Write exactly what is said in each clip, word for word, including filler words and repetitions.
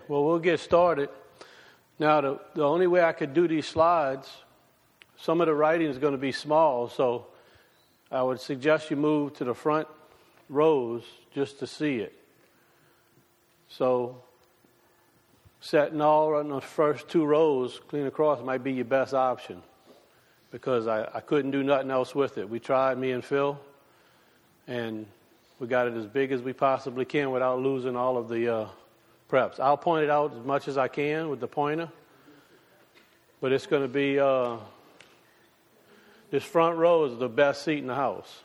well, we'll get started. Now, the, the only way I could do these slides, some of the writing is going to be small, so I would suggest you move to the front rows just to see it. So, setting all on the first two rows clean across might be your best option, because I, I couldn't do nothing else with it. We tried, me and Phil, and we got it as big as we possibly can without losing all of the uh, preps. I'll point it out as much as I can with the pointer, but it's going to be, uh, this front row is the best seat in the house.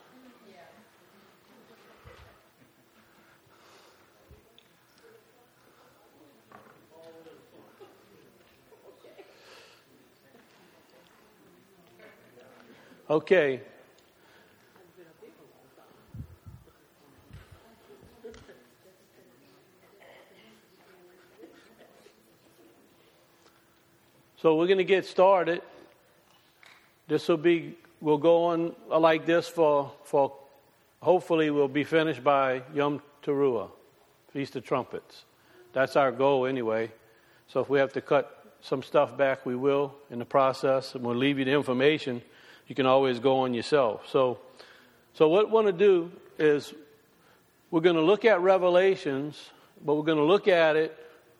Okay. So we're going to get started. This will be, we'll go on like this for, for hopefully we'll be finished by Yom Teruah, Feast of Trumpets. That's our goal anyway. So if we have to cut some stuff back, we will in the process, and we'll leave you the information. You can always go on yourself. So, so what we want to do is we're going to look at Revelations, but we're going to look at it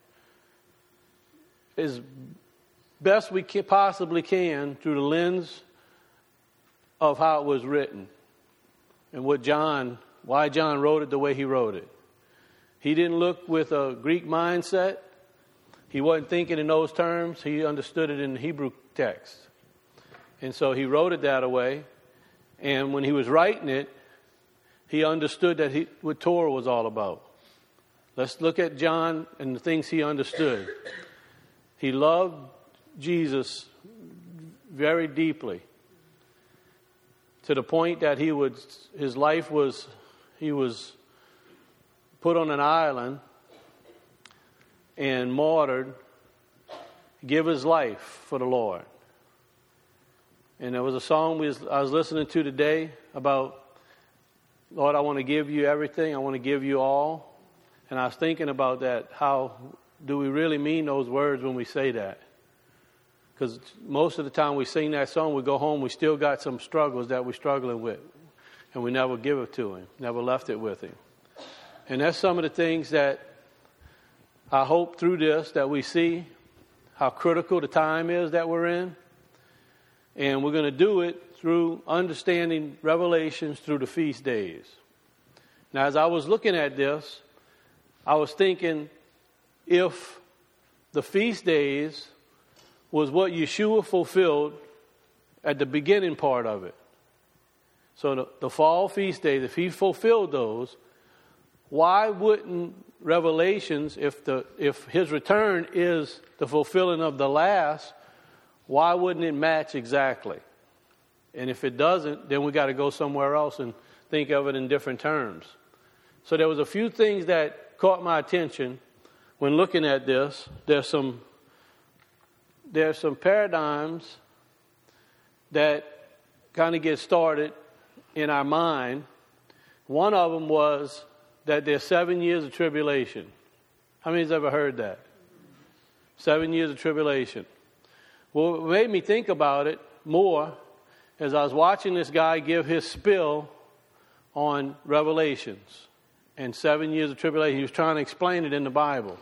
as best we can, possibly can through the lens of how it was written and what John, why John wrote it the way he wrote it. He didn't look with a Greek mindset. He wasn't thinking in those terms. He understood it in the Hebrew text. And so he wrote it that way. And when he was writing it, he understood that he, what Torah was all about. Let's look at John and the things he understood. He loved Jesus very deeply, to the point that he would, his life was, he was put on an island and martyred, give his life for the Lord. And there was a song we was, I was listening to today about, Lord, I want to give you everything. I want to give you all. And I was thinking about that. How do we really mean those words when we say that? Because most of the time we sing that song, we go home, we still got some struggles that we're struggling with. And we never give it to him, never left it with him. And that's some of the things that I hope through this that we see how critical the time is that we're in. And we're going to do it through understanding Revelations through the feast days. Now, as I was looking at this, I was thinking if the feast days was what Yeshua fulfilled at the beginning part of it. So the, the fall feast days, if he fulfilled those, why wouldn't Revelations, if the if his return is the fulfilling of the last, why wouldn't it match exactly? And if it doesn't, then we got to go somewhere else and think of it in different terms. So there was a few things that caught my attention when looking at this. There's some there's some paradigms that kind of get started in our mind. One of them was that there's seven years of tribulation. How many's ever heard that? Seven years of tribulation. Well, it made me think about it more as I was watching this guy give his spill on Revelations and seven years of tribulation. He was trying to explain it in the Bible.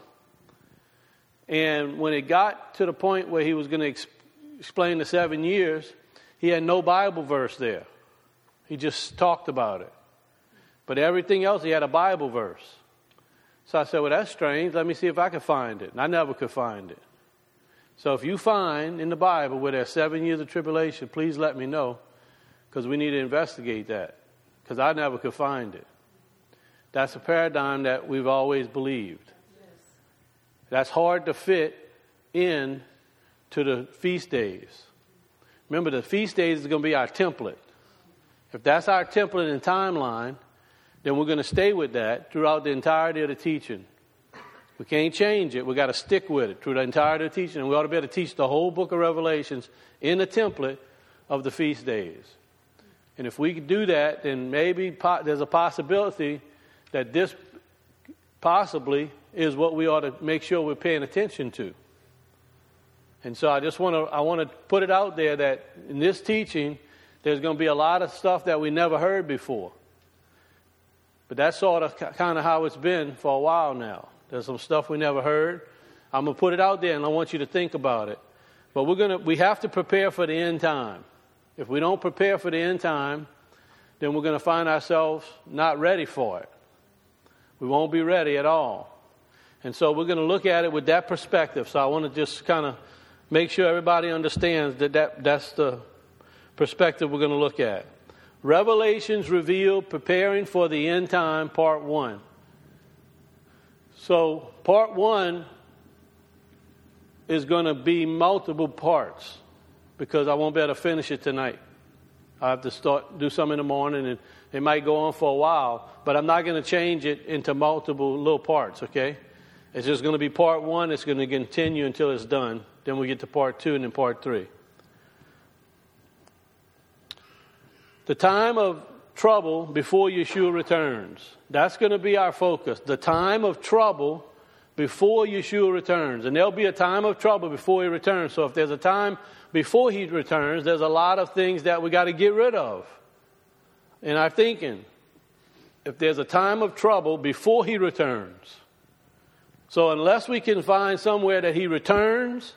And when it got to the point where he was going to ex- explain the seven years, he had no Bible verse there. He just talked about it. But everything else, he had a Bible verse. So I said, well, that's strange. Let me see if I can find it. And I never could find it. So if you find in the Bible where there's seven years of tribulation, please let me know, because we need to investigate that, because I never could find it. That's a paradigm that we've always believed. Yes. That's hard to fit in to the feast days. Remember, the feast days is going to be our template. If that's our template and timeline, then we're going to stay with that throughout the entirety of the teaching. We can't change it. We've got to stick with it through the entirety of the teaching. And we ought to be able to teach the whole book of Revelations in the template of the feast days. And if we could do that, then maybe po- there's a possibility that this possibly is what we ought to make sure we're paying attention to. And so I just want to I want to put it out there that in this teaching, there's going to be a lot of stuff that we never heard before. But that's sort of kind of how it's been for a while now. There's some stuff we never heard. I'm going to put it out there, and I want you to think about it. But we're going to we have to prepare for the end time. If we don't prepare for the end time, then we're going to find ourselves not ready for it. We won't be ready at all. And so we're going to look at it with that perspective. So I want to just kind of make sure everybody understands that, that that's the perspective we're going to look at. Revelations revealed preparing for the end time, part one. So part one is going to be multiple parts because I won't be able to finish it tonight. I have to start do some in the morning, and it might go on for a while, but I'm not going to change it into multiple little parts, okay? It's just going to be part one. It's going to continue until it's done. Then we get to part two and then part three. The time of trouble before Yeshua returns. That's going to be our focus. The time of trouble before Yeshua returns. And there'll be a time of trouble before he returns. So if there's a time before he returns, there's a lot of things that we got to get rid of in our thinking. If there's a time of trouble before he returns. So unless we can find somewhere that he returns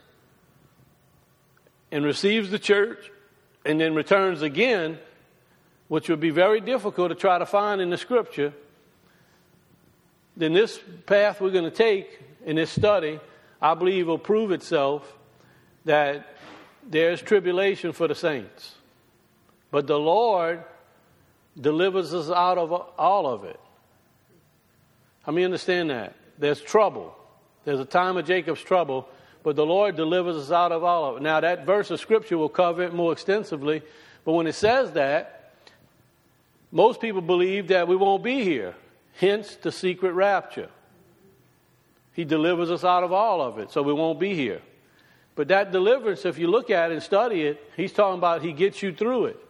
and receives the church and then returns again, which would be very difficult to try to find in the scripture, then this path we're going to take in this study, I believe will prove itself that there's tribulation for the saints. But the Lord delivers us out of all of it. How many understand that? There's trouble. There's a time of Jacob's trouble, but the Lord delivers us out of all of it. Now that verse of scripture will cover it more extensively, but when it says that, most people believe that we won't be here. Hence the secret rapture. He delivers us out of all of it, so we won't be here. But that deliverance, if you look at it and study it, he's talking about he gets you through it.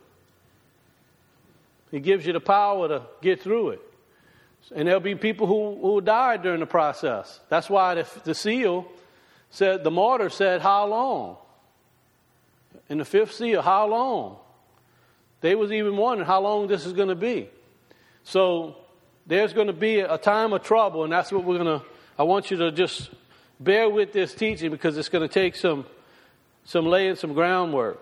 He gives you the power to get through it. And there'll be people who, who died during the process. That's why the, the seal said, the martyr said, how long? In the fifth seal, how long? They was even wondering how long this is going to be. So there's going to be a time of trouble, and that's what we're going to, I want you to just bear with this teaching because it's going to take some, some laying some groundwork.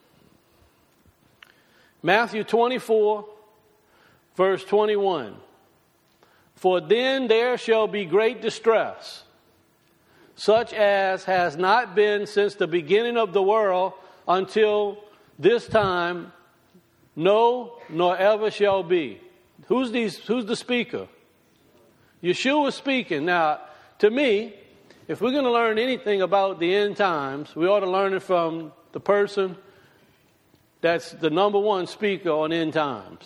Matthew twenty-four, verse twenty-one. For then there shall be great distress, such as has not been since the beginning of the world until this time, no, nor ever shall be. Who's these? Who's the speaker? Yeshua is speaking. Now, to me, if we're going to learn anything about the end times, we ought to learn it from the person that's the number one speaker on end times.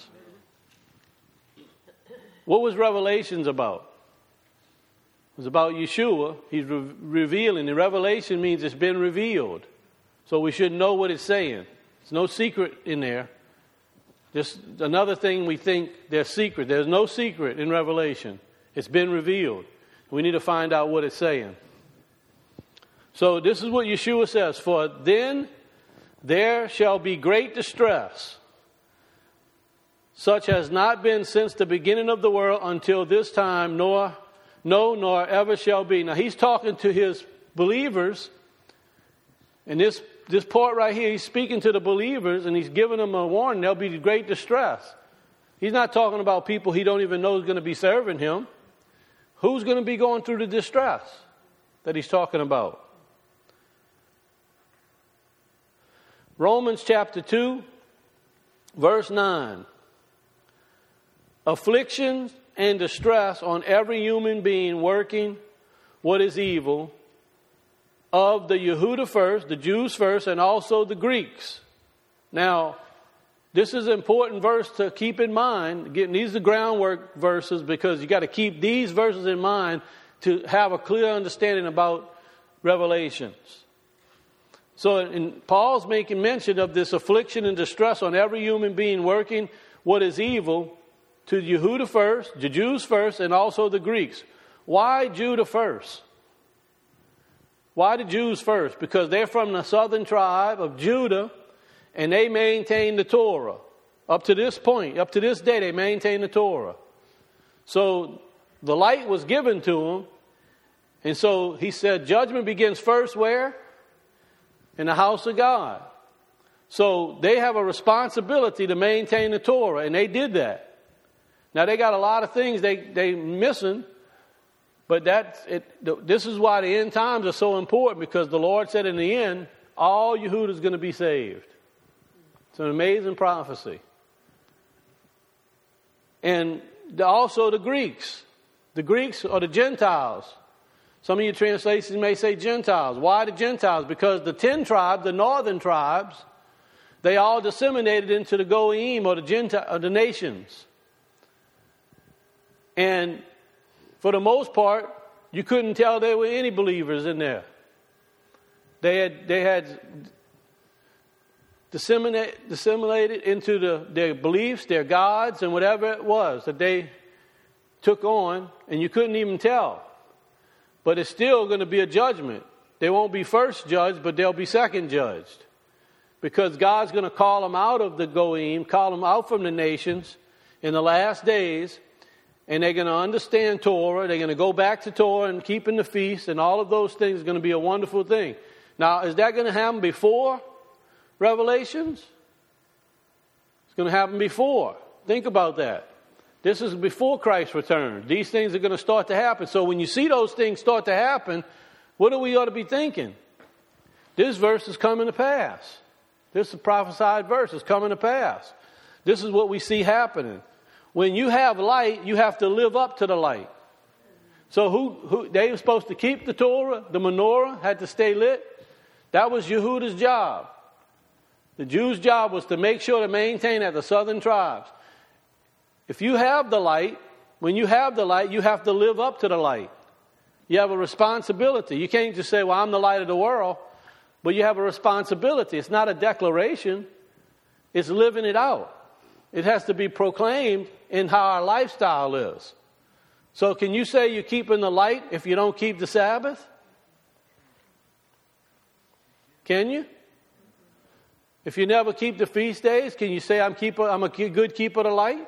What was Revelations about? It was about Yeshua. He's re- revealing. The revelation means it's been revealed. So we should know what it's saying. There's no secret in there. Just another thing we think there's secret. There's no secret in Revelation. It's been revealed. We need to find out what it's saying. So this is what Yeshua says. For then there shall be great distress, such has not been since the beginning of the world until this time, nor no, nor ever shall be. Now he's talking to his believers. And this This part right here, he's speaking to the believers and he's giving them a warning. There'll be great distress. He's not talking about people he don't even know is going to be serving him. Who's going to be going through the distress that he's talking about? Romans chapter two, verse nine. Afflictions and distress on every human being working what is evil, of the Yehuda first, the Jews first, and also the Greeks. Now, this is an important verse to keep in mind. Again, these are the groundwork verses because you got to keep these verses in mind to have a clear understanding about Revelations. So in, Paul's making mention of this affliction and distress on every human being working what is evil to Yehuda first, the Jews first, and also the Greeks. Why Judah first? Why the Jews first? Because they're from the southern tribe of Judah, and they maintain the Torah. Up to this point, up to this day, they maintain the Torah. So the light was given to them. And so he said judgment begins first where? In the house of God. So they have a responsibility to maintain the Torah, and they did that. Now they got a lot of things they they missing, but that's it. This is why the end times are so important, because the Lord said in the end, all Yehudah is going to be saved. It's an amazing prophecy. And also the Greeks. The Greeks are the Gentiles. Some of your translations may say Gentiles. Why the Gentiles? Because the ten tribes, the northern tribes, they all disseminated into the Goyim, or the Gentile, or the nations. And for the most part, you couldn't tell there were any believers in there. They had they had disseminate, disseminated into the, their beliefs, their gods, and whatever it was that they took on, and you couldn't even tell. But it's still going to be a judgment. They won't be first judged, but they'll be second judged. Because God's going to call them out of the Goyim, call them out from the nations in the last days, and they're going to understand Torah. They're going to go back to Torah and keeping the feast, and all of those things are going to be a wonderful thing. Now, is that going to happen before Revelations? It's going to happen before. Think about that. This is before Christ returns. These things are going to start to happen. So when you see those things start to happen, what do we ought to be thinking? This verse is coming to pass. This is a prophesied verse. It's coming to pass. This is what we see happening. When you have light, you have to live up to the light. So who, who they were supposed to keep the Torah. The menorah had to stay lit. That was Yehudah's job. The Jews' job was to make sure to maintain that, the southern tribes. If you have the light, when you have the light, you have to live up to the light. You have a responsibility. You can't just say, well, I'm the light of the world. But you have a responsibility. It's not a declaration. It's living it out. It has to be proclaimed in how our lifestyle is. So can you say you're keeping the light if you don't keep the Sabbath? Can you? If you never keep the feast days, can you say I'm keeper, I'm a good keeper of the light?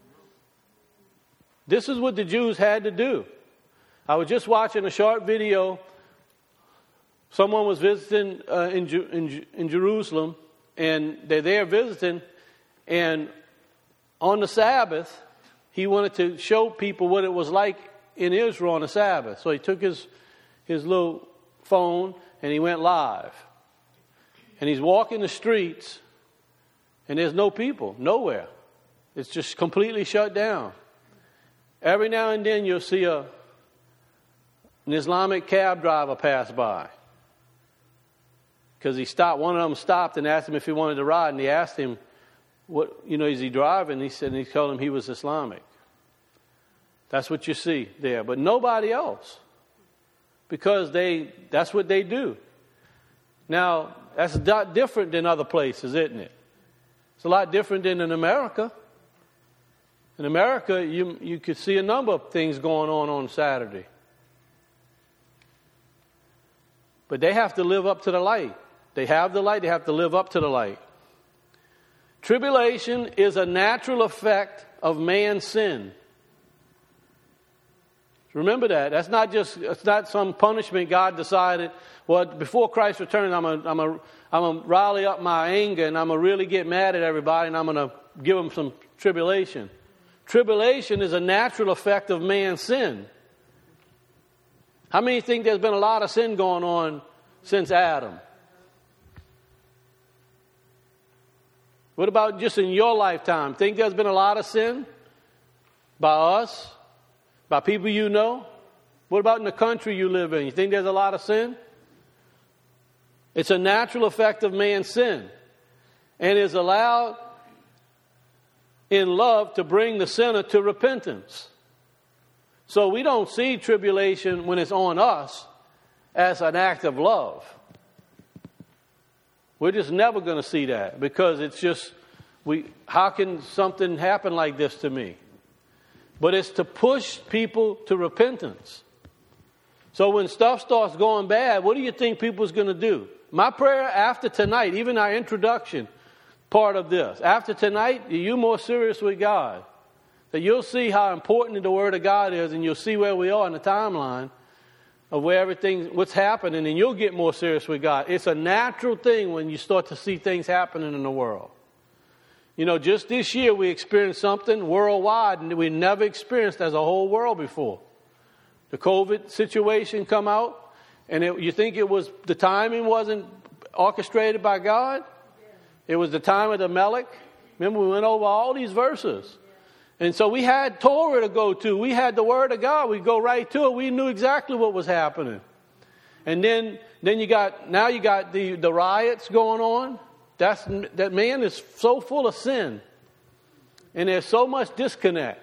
This is what the Jews had to do. I was just watching a short video. Someone was visiting uh, in, Ju- in, in Jerusalem, and they're there visiting, and on the Sabbath, he wanted to show people what it was like in Israel on the Sabbath. So he took his, his little phone, and he went live. And he's walking the streets, and there's no people, nowhere. It's just completely shut down. Every now and then you'll see a, an Islamic cab driver pass by. Because he stopped, one of them stopped and asked him if he wanted to ride, and he asked him, "What, you know, is he driving?" He said, and he told him he was Islamic. That's what you see there. But nobody else. Because they, that's what they do. Now, that's a lot different than other places, isn't it? It's a lot different than in America. In America, you you could see a number of things going on on Saturday. But they have to live up to the light. They have the light, they have to live up to the light. Tribulation is a natural effect of man's sin. Remember that. That's not just, it's not some punishment God decided, well, before Christ returns, I'm going I'm to I'm going to rally up my anger, and I'm going to really get mad at everybody, and I'm going to give them some tribulation. Tribulation is a natural effect of man's sin. How many think there's been a lot of sin going on since Adam? What about just in your lifetime? Think there's been a lot of sin by us, by people you know? What about in the country you live in? You think there's a lot of sin? It's a natural effect of man's sin, and is allowed in love to bring the sinner to repentance. So we don't see tribulation when it's on us as an act of love. We're just never going to see that, because it's just, we. How can something happen like this to me? but it's to push people to repentance. So when stuff starts going bad, what do you think people's going to do? My prayer after tonight, even our introduction part of this, after tonight, are you more serious with God? That you'll see how important the Word of God is, and you'll see where we are in the timeline of where everything, what's happening, and you'll get more serious with God. It's a natural thing when you start to see things happening in the world. You know, just this year we experienced something worldwide and we never experienced as a whole world before. The COVID situation come out, and it, you think it was, the timing wasn't orchestrated by God? It was the time of the Melech. Remember, we went over all these verses. And so we had Torah to go to. We had the Word of God. We go right to it. We knew exactly what was happening. And then, then you got, now you got the, the riots going on. That's, that man is so full of sin. And there's so much disconnect.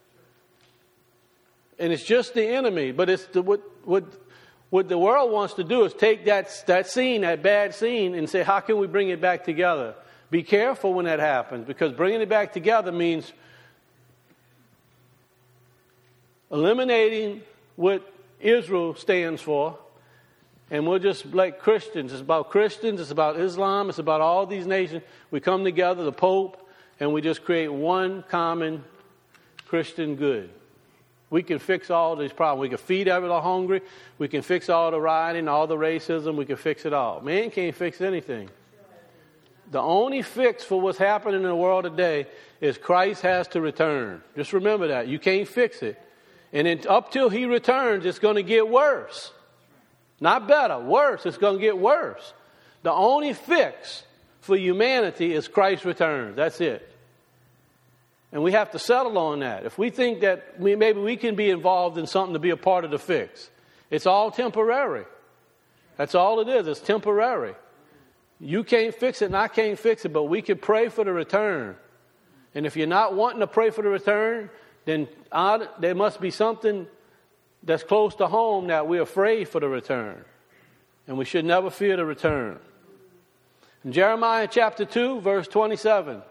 And it's just the enemy. But it's the, what, what, what the world wants to do is take that, that scene, that bad scene, and say, how can we bring it back together? Be careful when that happens, because bringing it back together means eliminating what Israel stands for. And we're just like Christians. It's about Christians. It's about Islam. It's about all these nations. We come together, the Pope, and we just create one common Christian good. We can fix all these problems. We can feed everyone hungry. We can fix all the rioting, all the racism. We can fix it all. Man can't fix anything. The only fix for what's happening in the world today is Christ has to return. Just remember that. You can't fix it. And then up till he returns, it's going to get worse. Not better, worse. It's going to get worse. The only fix for humanity is Christ's return. That's it. And we have to settle on that. If we think that we, maybe we can be involved in something to be a part of the fix, it's all temporary. That's all it is. It's temporary. You can't fix it and I can't fix it, but we can pray for the return. And if you're not wanting to pray for the return, then uh, there must be something that's close to home that we're afraid for the return. And we should never fear the return. In Jeremiah chapter two, verse twenty-seven,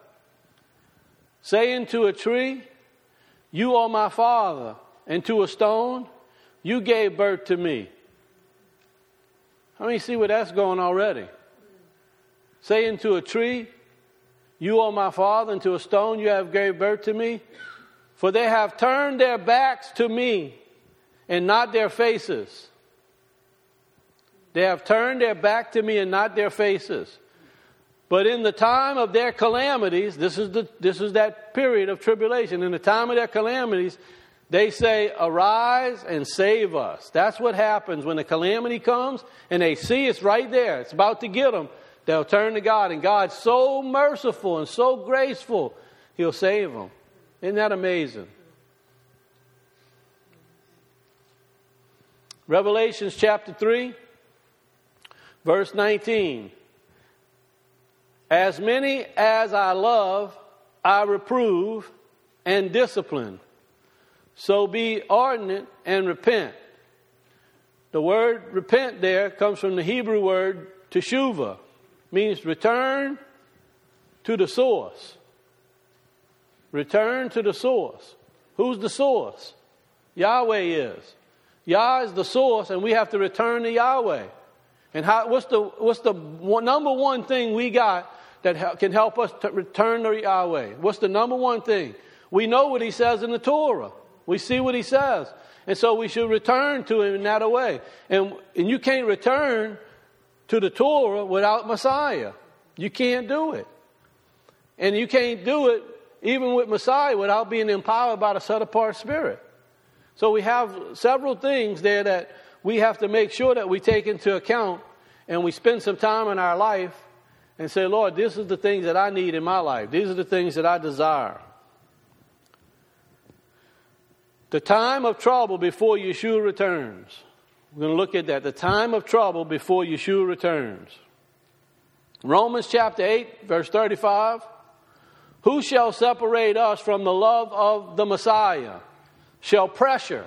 saying to a tree, you are my father, and to a stone, you gave birth to me. How many see where that's going already? Saying to a tree, you are my father, and to a stone, you have gave birth to me. For they have turned their backs to me, and not their faces. They have turned their back to me and not their faces. But in the time of their calamities, this is the this is that period of tribulation. In the time of their calamities, they say, arise and save us. That's what happens when the calamity comes and they see it's right there. It's about to get them. They'll turn to God. And God's so merciful and so graceful, he'll save them. Isn't that amazing? Revelations chapter three, verse nineteen. As many as I love, I reprove and discipline. So be ardent and repent. The word repent there comes from the Hebrew word teshuvah. Means return to the source. Return to the source. Who's the source? Yahweh is. Yah is the source, and we have to return to Yahweh. And how, what's the what's the one, number one thing we got that ha- can help us to return to Yahweh? What's the number one thing? We know what he says in the Torah. We see what he says. And so we should return to him in that way. And, and you can't return to the Torah without Messiah. You can't do it. And you can't do it even with Messiah without being empowered by the set-apart Spirit. So we have several things there that we have to make sure that we take into account, and we spend some time in our life and say, Lord, this is the things that I need in my life. These are the things that I desire. The time of trouble before Yeshua returns. We're going to look at that. The time of trouble before Yeshua returns. Romans chapter eight, verse thirty-five. Who shall separate us from the love of the Messiah? Shall pressure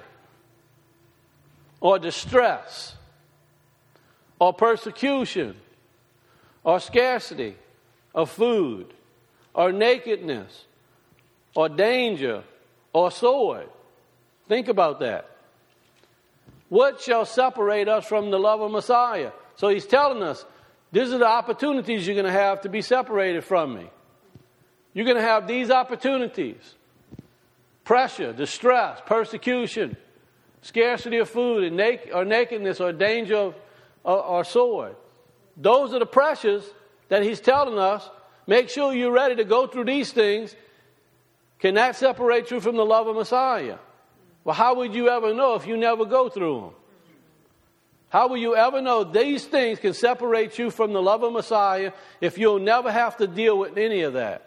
or distress or persecution or scarcity of food or nakedness or danger or sword. Think about that. What shall separate us from the love of Messiah? So he's telling us, these are the opportunities you're going to have to be separated from me. You're going to have these opportunities. Pressure, distress, persecution, scarcity of food, and naked, or nakedness, or danger of or, or sword. Those are the pressures that he's telling us. Make sure you're ready to go through these things. Can that separate you from the love of Messiah? Well, how would you ever know if you never go through them? How will you ever know these things can separate you from the love of Messiah if you'll never have to deal with any of that?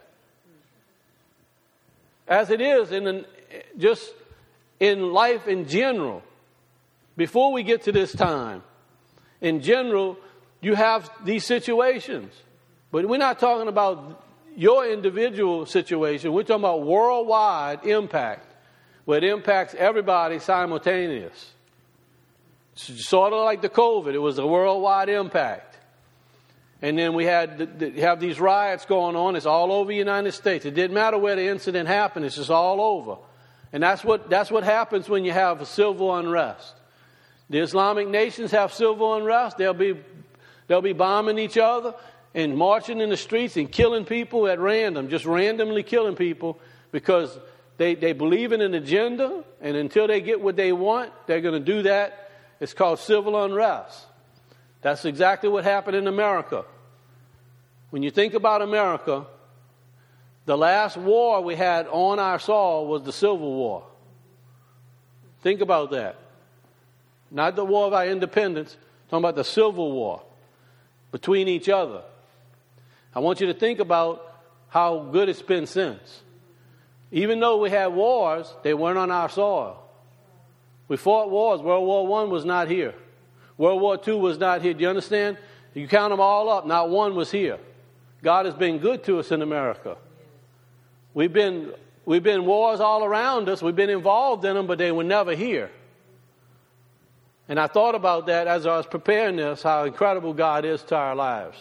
As it is in an, just in life in general, before we get to this time, in general, you have these situations. But we're not talking about your individual situation. We're talking about worldwide impact, where it impacts everybody simultaneous. It's sort of like the COVID. It was a worldwide impact. And then we had the, the, have these riots going on. It's all over the United States. It didn't matter where the incident happened. It's just all over. And that's what that's what happens when you have a civil unrest. The Islamic nations have civil unrest. They'll be they'll be bombing each other and marching in the streets and killing people at random, just randomly killing people because they, they believe in an agenda, and until they get what they want, they're going to do that. It's called civil unrest. That's exactly what happened in America. When you think about America, the last war we had on our soil was the Civil War. Think about that. Not the war of our independence, talking about the Civil War between each other. I want you to think about how good it's been since. Even though we had wars, they weren't on our soil. We fought wars. World War One was not here. World War Two was not here. Do you understand? You count them all up, not one was here. God has been good to us in America. We've been, we've been wars all around us. We've been involved in them, but they were never here. And I thought about that as I was preparing this, how incredible God is to our lives.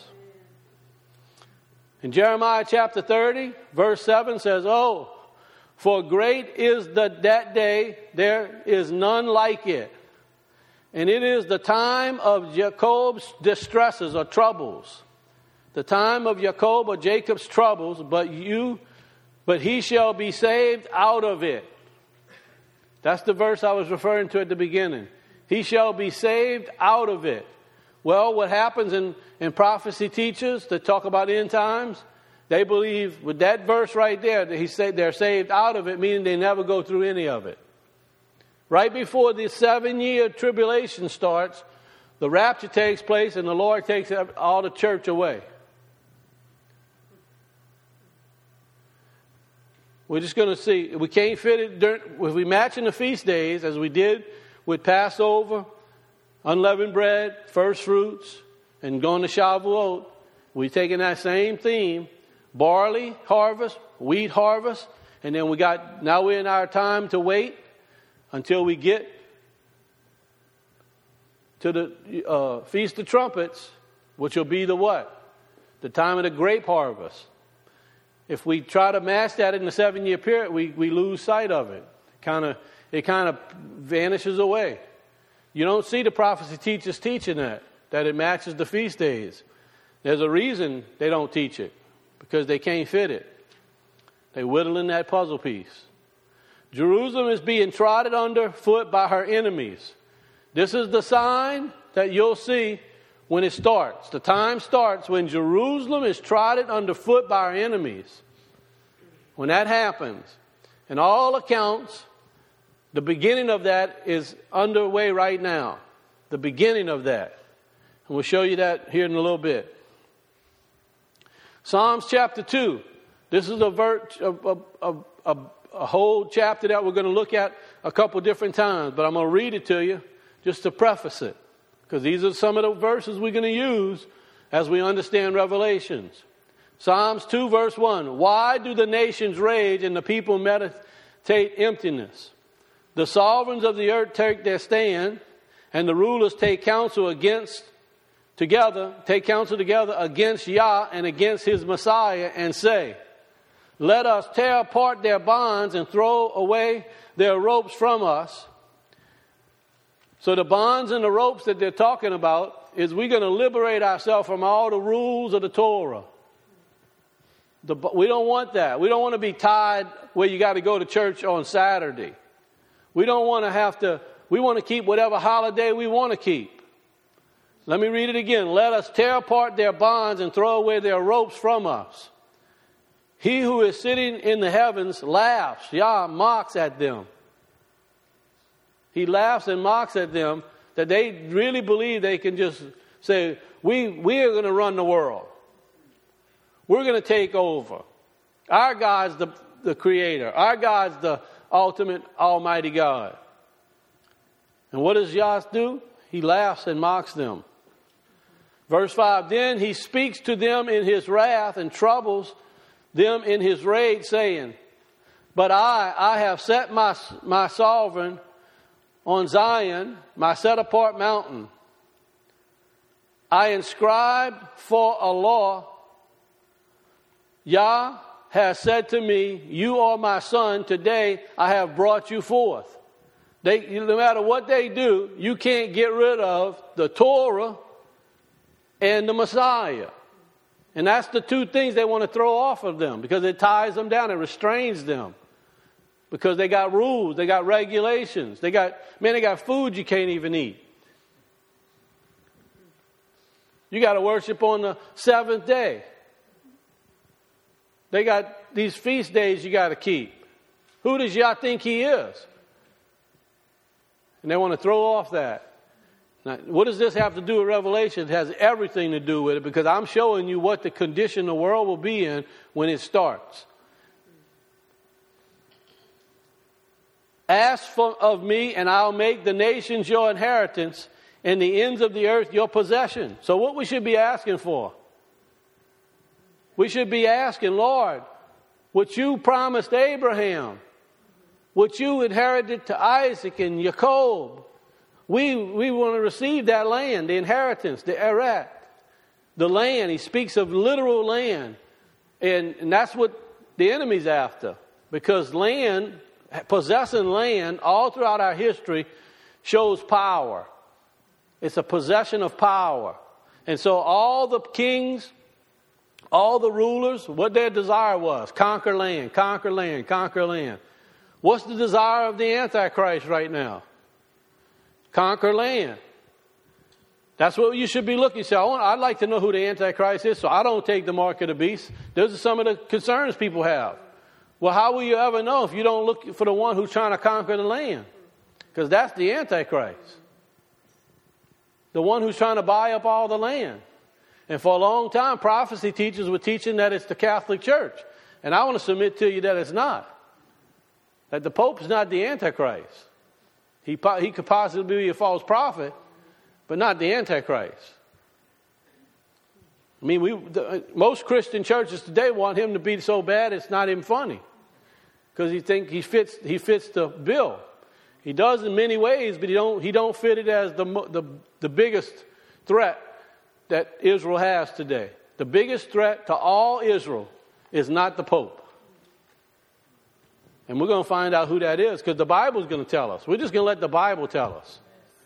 In Jeremiah chapter thirty, verse seven says, "Oh, for great is the, that day, there is none like it. And it is the time of Jacob's distresses or troubles. The time of Jacob or Jacob's troubles, but you, but he shall be saved out of it." That's the verse I was referring to at the beginning. He shall be saved out of it. Well, what happens in, in prophecy teachers that talk about end times, they believe with that verse right there that he said they're saved out of it, meaning they never go through any of it. Right before the seven-year tribulation starts, the rapture takes place and the Lord takes all the church away. We're just going to see. We can't fit it. During, if we match in the feast days, as we did with Passover, unleavened bread, first fruits, and going to Shavuot, we're taking that same theme, barley harvest, wheat harvest, and then we got, now we're in our time to wait until we get to the uh, Feast of Trumpets, which will be the what? The time of the grape harvest. If we try to match that in the seven-year period, we, we lose sight of it. Kind of, it kind of vanishes away. You don't see the prophecy teachers teaching that, that it matches the feast days. There's a reason they don't teach it, because they can't fit it. They're whittling that puzzle piece. Jerusalem is being trodden underfoot by her enemies. This is the sign that you'll see when it starts. The time starts when Jerusalem is trodden underfoot by our enemies. When that happens, in all accounts, the beginning of that is underway right now. The beginning of that. And we'll show you that here in a little bit. Psalms chapter two. This is a, ver- a, a, a, a whole chapter that we're going to look at a couple different times. But I'm going to read it to you just to preface it. Because these are some of the verses we're going to use as we understand Revelations. Psalms two verse one. "Why do the nations rage and the people meditate emptiness? The sovereigns of the earth take their stand, and the rulers take counsel against together, take counsel together against Yah and against his Messiah, and say." let us tear apart their bonds and throw away their ropes from us. So the bonds and the ropes that they're talking about is we're going to liberate ourselves from all the rules of the Torah. The, we don't want that. We don't want to be tied where you got to go to church on Saturday. We don't want to have to, we want to keep whatever holiday we want to keep. Let me read it again. Let us tear apart their bonds and throw away their ropes from us. He who is sitting in the heavens laughs, Yah mocks at them. He laughs and mocks at them that they really believe they can just say, we, we are going to run the world. We're going to take over. Our God's the, the creator. Our God's the ultimate almighty God. And what does Yah do? He laughs and mocks them. Verse five, then he speaks to them in his wrath and troubles them in his rage, saying, but I, I have set my, my sovereign on Zion, my set-apart mountain. I inscribed for a law. Yah has said to me, you are my son. Today I have brought you forth. They, no matter what they do, you can't get rid of the Torah and the Messiah. And that's the two things they want to throw off of them because it ties them down. It restrains them. Because they got rules, they got regulations, they got, man, they got food you can't even eat. You got to worship on the seventh day. They got these feast days you got to keep. Who does Yah think he is? And they want to throw off that. Now, what does this have to do with Revelation? It has everything to do with it because I'm showing you what the condition the world will be in when it starts. Ask for, of me, and I'll make the nations your inheritance and the ends of the earth your possession. So what we should be asking for? We should be asking, Lord, what you promised Abraham, what you inherited to Isaac and Jacob, we, we want to receive that land, the inheritance, the Eretz, the land. He speaks of literal land. And, and that's what the enemy's after. Because land, possessing land all throughout our history shows power. It's a possession of power. And so all the kings, all the rulers, what their desire was, conquer land, conquer land, conquer land. What's the desire of the Antichrist right now? Conquer land. That's what you should be looking at. So I'd like to know who the Antichrist is so I don't take the mark of the beast. Those are some of the concerns people have. Well, how will you ever know if you don't look for the one who's trying to conquer the land? Because that's the Antichrist. The one who's trying to buy up all the land. And for a long time, prophecy teachers were teaching that it's the Catholic Church. And I want to submit to you that it's not. That the Pope is not the Antichrist. He, he could possibly be a false prophet, but not the Antichrist. I mean, we the, most Christian churches today want him to be so bad it's not even funny. Because he think he fits he fits the bill. He does in many ways, but he don't he don't fit it as the the the biggest threat that Israel has today. The biggest threat to all Israel is not the Pope. And we're going to find out who that is because the Bible's going to tell us. We're just going to let the Bible tell us.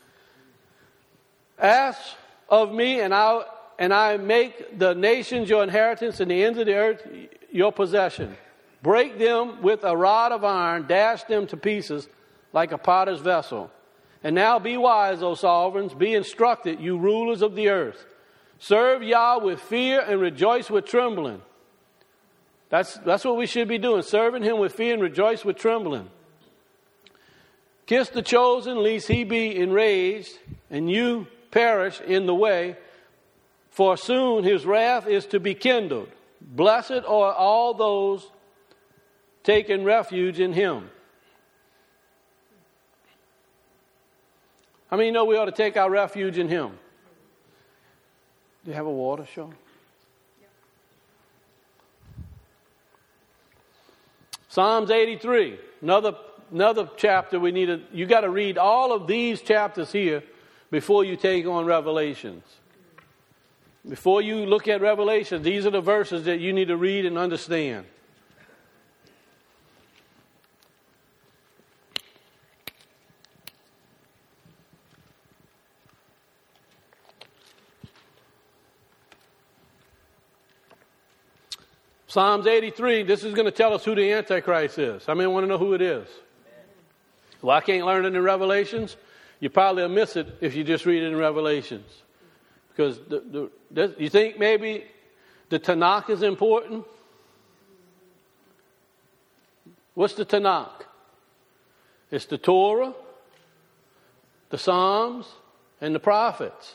Ask of me, and I and I make the nations your inheritance and the ends of the earth your possession. Break them with a rod of iron, dash them to pieces like a potter's vessel. And now be wise, O sovereigns, be instructed, you rulers of the earth. Serve Yah with fear and rejoice with trembling. That's, that's what we should be doing, serving him with fear and rejoice with trembling. Kiss the chosen, lest he be enraged, and you perish in the way, for soon his wrath is to be kindled. Blessed are all those taking refuge in him. How many know we ought to take our refuge in him? Do you have a water, Sean? Psalms eighty-three, another another chapter we need to, you got to read all of these chapters here before you take on Revelations. Before you look at Revelations, these are the verses that you need to read and understand. Psalms eighty-three, this is going to tell us who the Antichrist is. How many want to know who it is? Well, I can't learn it in Revelations. You probably will miss it if you just read it in Revelations. Because the, the, this, you think maybe the Tanakh is important? What's the Tanakh? It's the Torah, the Psalms, and the prophets.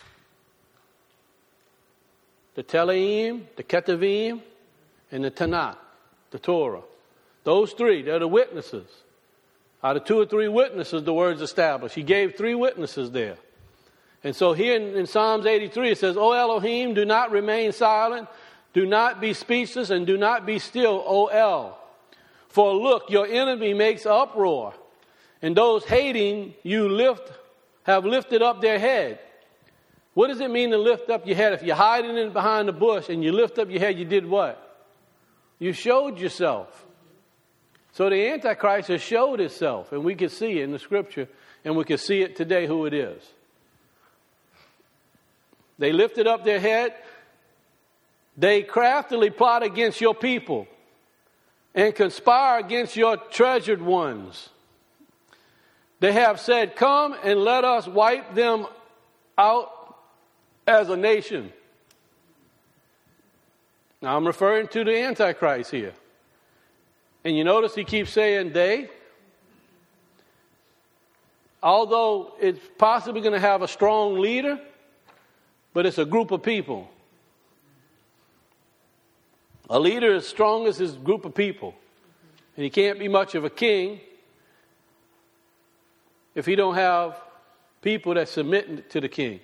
The Tehillim, the Ketuvim, and the Tanakh, the Torah. Those three, they're the witnesses. Out of two or three witnesses, the word's established. He gave three witnesses there. And so here in, in Psalms eighty-three, it says, O Elohim, do not remain silent, do not be speechless, and do not be still, O El. For look, your enemy makes uproar, and those hating you lift have lifted up their head. What does it mean to lift up your head? If you're hiding in behind the bush and you lift up your head, you did what? You showed yourself. So the Antichrist has showed itself, and we can see it in the Scripture, and we can see it today who it is. They lifted up their head. They craftily plot against your people and conspire against your treasured ones. They have said, come and let us wipe them out as a nation. Now I'm referring to the Antichrist here. And you notice he keeps saying they. Although it's possibly going to have a strong leader, but it's a group of people. A leader as strong as his group of people. And he can't be much of a king if he don't have people that submit to the king.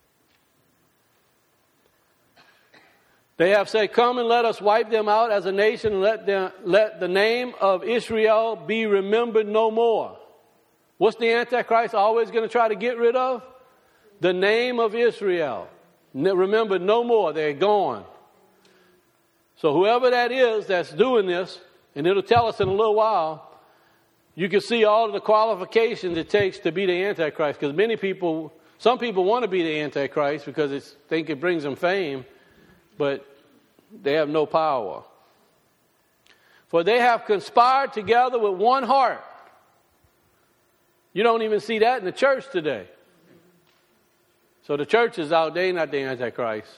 They have said, come and let us wipe them out as a nation, and let, them, let the name of Israel be remembered no more. What's the Antichrist always going to try to get rid of? The name of Israel. Remember, no more. They're gone. So whoever that is that's doing this, and it'll tell us in a little while, you can see all of the qualifications it takes to be the Antichrist. Because many people, some people want to be the Antichrist because they think it brings them fame, but they have no power. For they have conspired together with one heart. You don't even see that in the church today. So the church is out, they're not the Antichrist.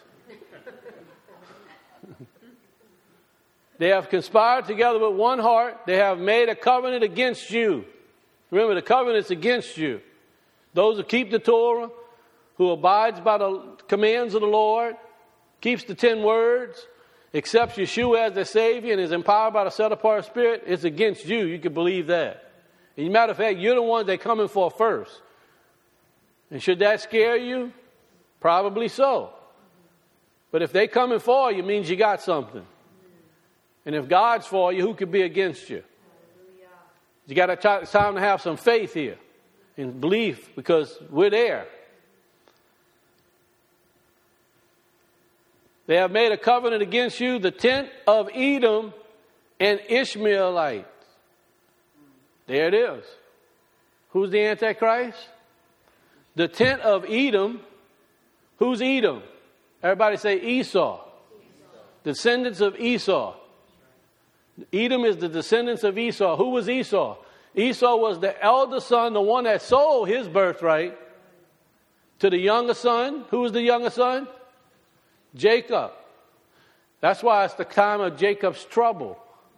They have conspired together with one heart. They have made a covenant against you. Remember, the covenant's against you. Those who keep the Torah, who abides by the commands of the Lord, keeps the ten words, accepts Yeshua as their Savior, and is empowered by the set-apart Spirit, it's against you. You can believe that. As a matter of fact, you're the ones they're coming for first. And should that scare you? Probably so. But if they coming for you, it means you got something. And if God's for you, who could be against you? You got to try, it's time to have some faith here and belief, because we're there. They have made a covenant against you, the tent of Edom and Ishmaelites. There it is. Who's the Antichrist? The tent of Edom. Who's Edom? Everybody say Esau. Esau. Descendants of Esau. Edom is the descendants of Esau. Who was Esau? Esau was the elder son, the one that sold his birthright to the younger son. Who was the younger son? Jacob. That's why it's the time of Jacob's trouble.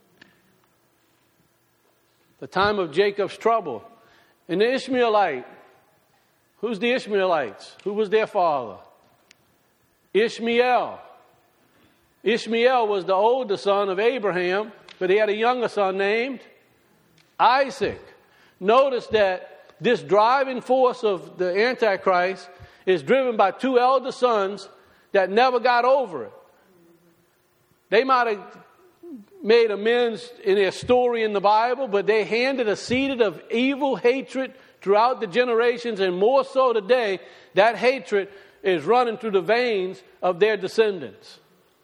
The time of Jacob's trouble. And the Ishmaelite. Who's the Ishmaelites? Who was their father? Ishmael. Ishmael was the older son of Abraham, but he had a younger son named Isaac. Notice that this driving force of the Antichrist is driven by two elder sons that never got over it. They might have made amends in their story in the Bible, but they handed a seed of evil hatred throughout the generations, and more so today, that hatred is running through the veins of their descendants.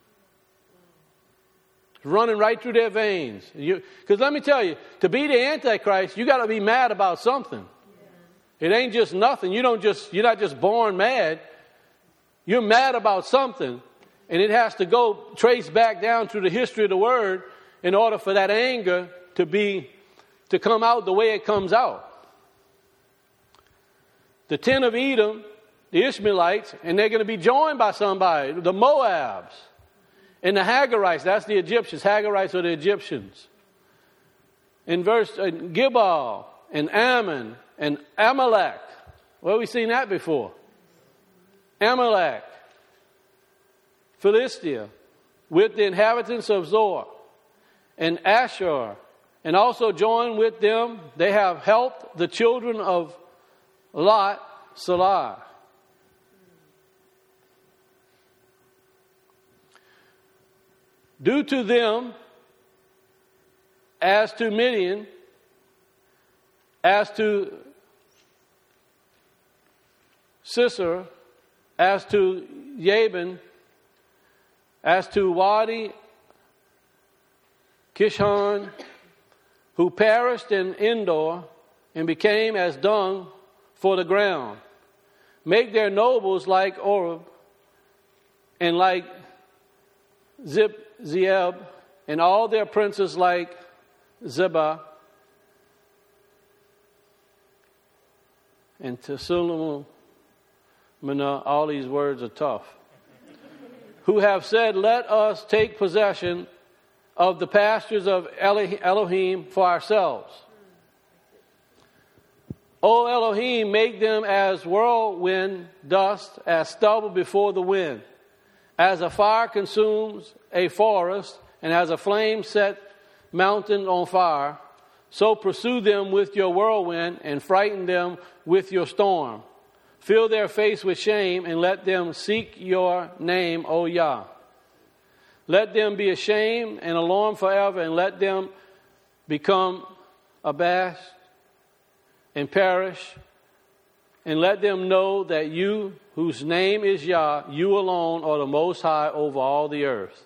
Running right through their veins. Because let me tell you, to be the Antichrist, you got to be mad about something. It ain't just nothing. You don't just, you're not just born mad. You're mad about something. And it has to go trace back down through the history of the word in order for that anger to be, to come out the way it comes out. The ten of Edom, the Ishmaelites, and they're going to be joined by somebody, the Moabs. And the Hagarites, that's the Egyptians. Hagarites are the Egyptians. In verse uh, Gibal and Ammon and Amalek. Where have we seen that before? Amalek, Philistia, with the inhabitants of Zor and Ashur, and also joined with them, they have helped the children of Lot, Salah. Do to them as to Midian, as to Sisera, as to Jabin, as to Wadi Kishon, who perished in Endor and became as dung for the ground. Make their nobles like Oreb and like Zib, Zeb, and all their princes like Zebah and Tesulum. All these words are tough. Who have said, let us take possession of the pastures of Elohim for ourselves. O Elohim, make them as whirlwind dust, as stubble before the wind. As a fire consumes a forest, and as a flame set mountain on fire, so pursue them with your whirlwind and frighten them with your storm. Fill their face with shame and let them seek your name, O Yah. Let them be ashamed and alarmed forever, and let them become abashed and perish. And let them know that you, whose name is Yah, you alone are the Most High over all the earth.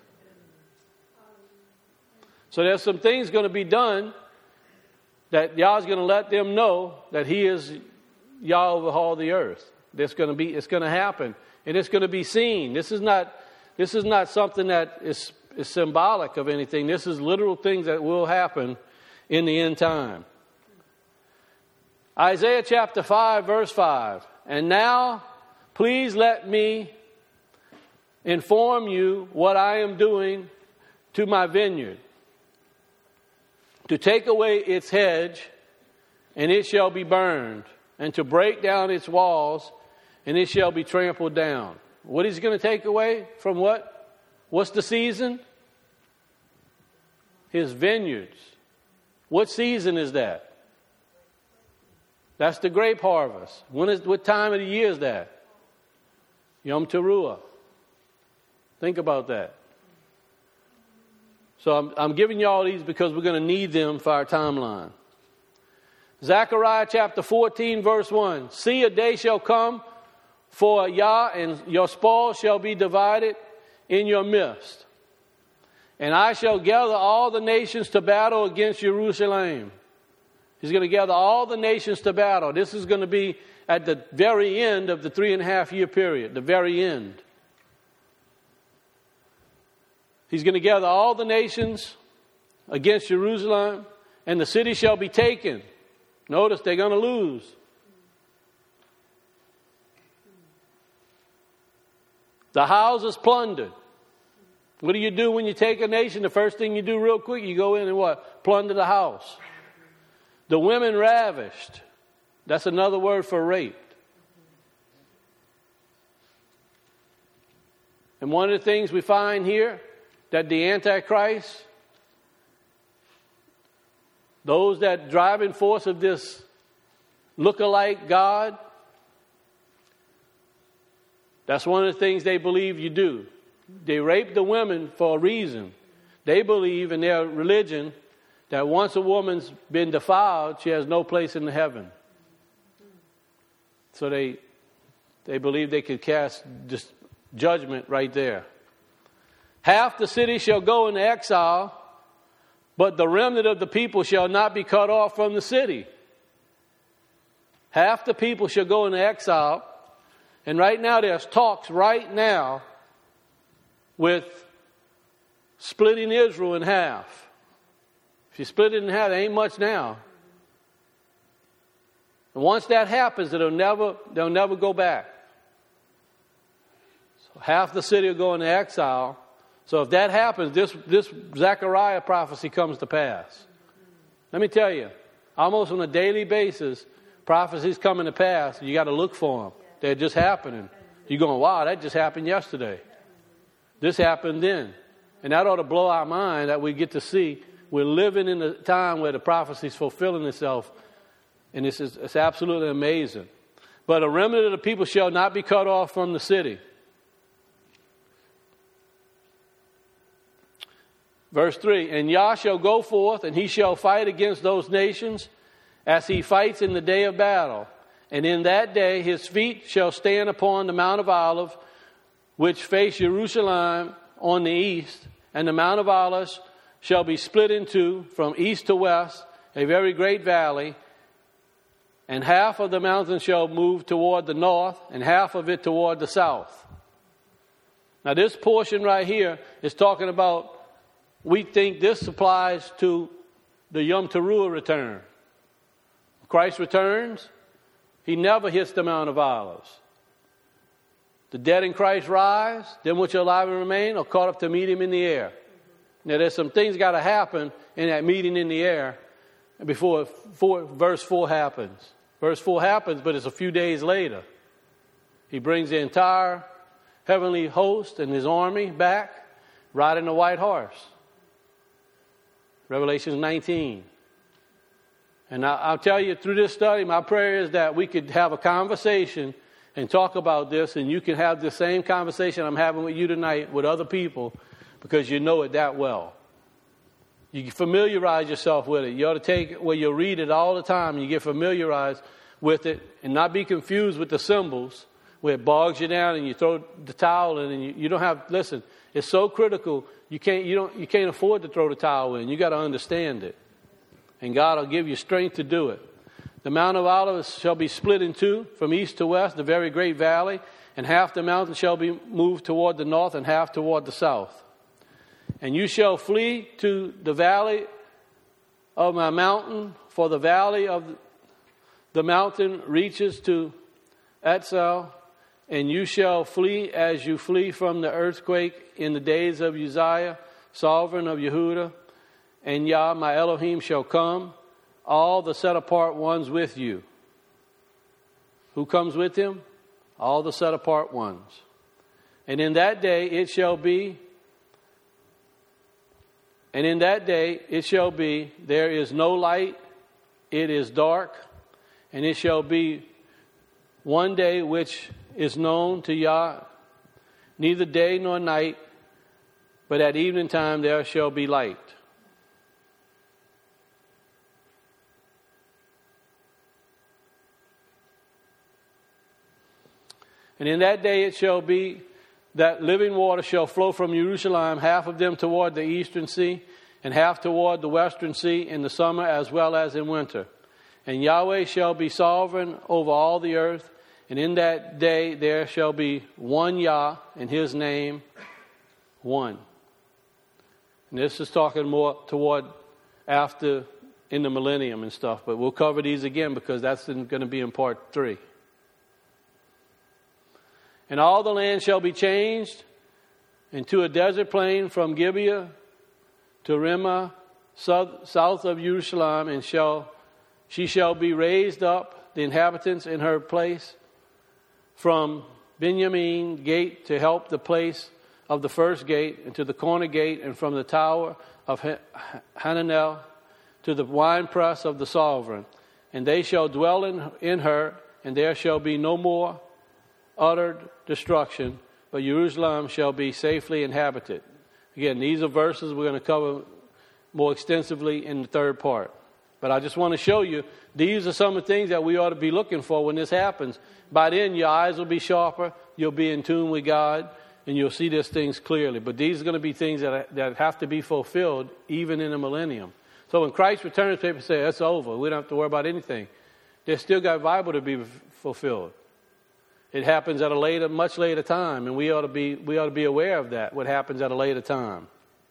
So there's some things going to be done that Yah's going to let them know that He is Yah over all the earth. That's going to be, it's going to happen, and it's going to be seen. This is not, this is not something that is, is symbolic of anything. This is literal things that will happen in the end time. Isaiah chapter five, verse five. And now, please let me inform you what I am doing to my vineyard, to take away its hedge, and it shall be burned, and to break down its walls, and it shall be trampled down. What is he going to take away from what? What's the season? His vineyards. What season is that? That's the grape harvest. When is, what time of the year is that? Yom Teruah. Think about that. So I'm, I'm giving you all these because we're going to need them for our timeline. Zechariah chapter fourteen, verse one. See, a day shall come for Yah, and your spoil shall be divided in your midst. And I shall gather all the nations to battle against Jerusalem. He's going to gather all the nations to battle. This is going to be at the very end of the three and a half year period, the very end. He's going to gather all the nations against Jerusalem, and the city shall be taken. Notice they're going to lose. The houses plundered. What do you do when you take a nation? The first thing you do real quick, you go in and what? Plunder the house. The women ravished. That's another word for rape. And one of the things we find here, that the Antichrist, those that driving force of this look-alike God, that's one of the things they believe you do. They rape the women for a reason. They believe in their religion that once a woman's been defiled, she has no place in the heaven. So they they believe they could cast just judgment right there. Half the city shall go into exile, but the remnant of the people shall not be cut off from the city. Half the people shall go into exile. And right now there's talks right now with splitting Israel in half. If you split it in half, it ain't much now. And once that happens, it'll never, they'll never go back. So half the city will go into exile. So if that happens, this, this Zechariah prophecy comes to pass. Let me tell you, almost on a daily basis, prophecies coming to pass. You got to look for them. They're just happening. You're going, wow, that just happened yesterday. This happened then. And that ought to blow our mind that we get to see we're living in a time where the prophecy is fulfilling itself. And this is it's absolutely amazing. But a remnant of the people shall not be cut off from the city. Verse three, and Yah shall go forth, and he shall fight against those nations as he fights in the day of battle. And in that day his feet shall stand upon the Mount of Olives, which face Jerusalem on the east, and the Mount of Olives shall be split in two from east to west, a very great valley, and half of the mountain shall move toward the north, and half of it toward the south. Now this portion right here is talking about, we think this applies to the Yom Teruah return. Christ returns, he never hits the Mount of Olives. The dead in Christ rise, them which are alive and remain are caught up to meet him in the air. Now there's some things got to happen in that meeting in the air before four, verse four happens. Verse four happens, but it's a few days later. He brings the entire heavenly host and his army back, riding a white horse. Revelation nineteen. And I, I'll tell you, through this study, my prayer is that we could have a conversation and talk about this, and you can have the same conversation I'm having with you tonight with other people, because you know it that well. You familiarize yourself with it. You ought to take it where you read it all the time, and you get familiarized with it, and not be confused with the symbols where it bogs you down and you throw the towel in, and you, you don't have, listen, it's so critical, you can't, you don't, you can't afford to throw the towel in. You got to understand it. And God will give you strength to do it. The Mount of Olives shall be split in two from east to west, the very great valley, and half the mountain shall be moved toward the north and half toward the south. And you shall flee to the valley of my mountain, for the valley of the mountain reaches to Etzal, and you shall flee as you flee from the earthquake in the days of Uzziah, sovereign of Yehudah, and Yah, my Elohim, shall come, all the set-apart ones with you. Who comes with him? All the set-apart ones. And in that day it shall be, and in that day it shall be, there is no light, it is dark, and it shall be one day which is known to Yah, neither day nor night, but at evening time there shall be light. And in that day it shall be that living water shall flow from Jerusalem, half of them toward the eastern sea, and half toward the western sea in the summer as well as in winter. And Yahweh shall be sovereign over all the earth, and in that day there shall be one Yah, and his name one. And this is talking more toward after in the millennium and stuff, but we'll cover these again because that's going to be in part three. And all the land shall be changed into a desert plain from Gibeah to Rimmah, south, south of Jerusalem, and shall she shall be raised up, the inhabitants in her place, from Benjamin gate to help the place of the first gate, and to the corner gate, and from the tower of Hananel to the winepress of the sovereign. And they shall dwell in, in her, and there shall be no more uttered destruction, but Jerusalem shall be safely inhabited. Again, these are verses we're going to cover more extensively in the third part. But I just want to show you, these are some of the things that we ought to be looking for when this happens. By then, your eyes will be sharper, you'll be in tune with God, and you'll see these things clearly. But these are going to be things that, that have to be fulfilled even in the millennium. So when Christ returns, people say, it's over. We don't have to worry about anything. There's still got Bible to be fulfilled. It happens at a later, much later time, and we ought to be we ought to be aware of that. What happens at a later time.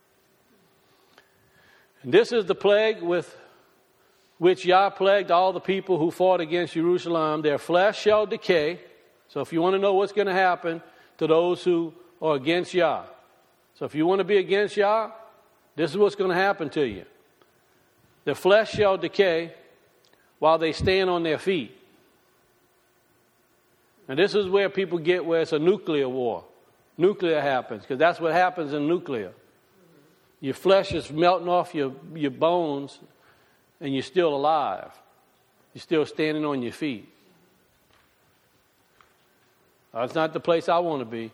And this is the plague with which Yah plagued all the people who fought against Jerusalem. Their flesh shall decay. So if you want to know what's going to happen to those who are against Yah. So if you want to be against Yah, this is what's going to happen to you. Their flesh shall decay while they stand on their feet. And this is where people get where it's a nuclear war. Nuclear happens, because that's what happens in nuclear. Your flesh is melting off your, your bones, and you're still alive. You're still standing on your feet. That's not the place I want to be.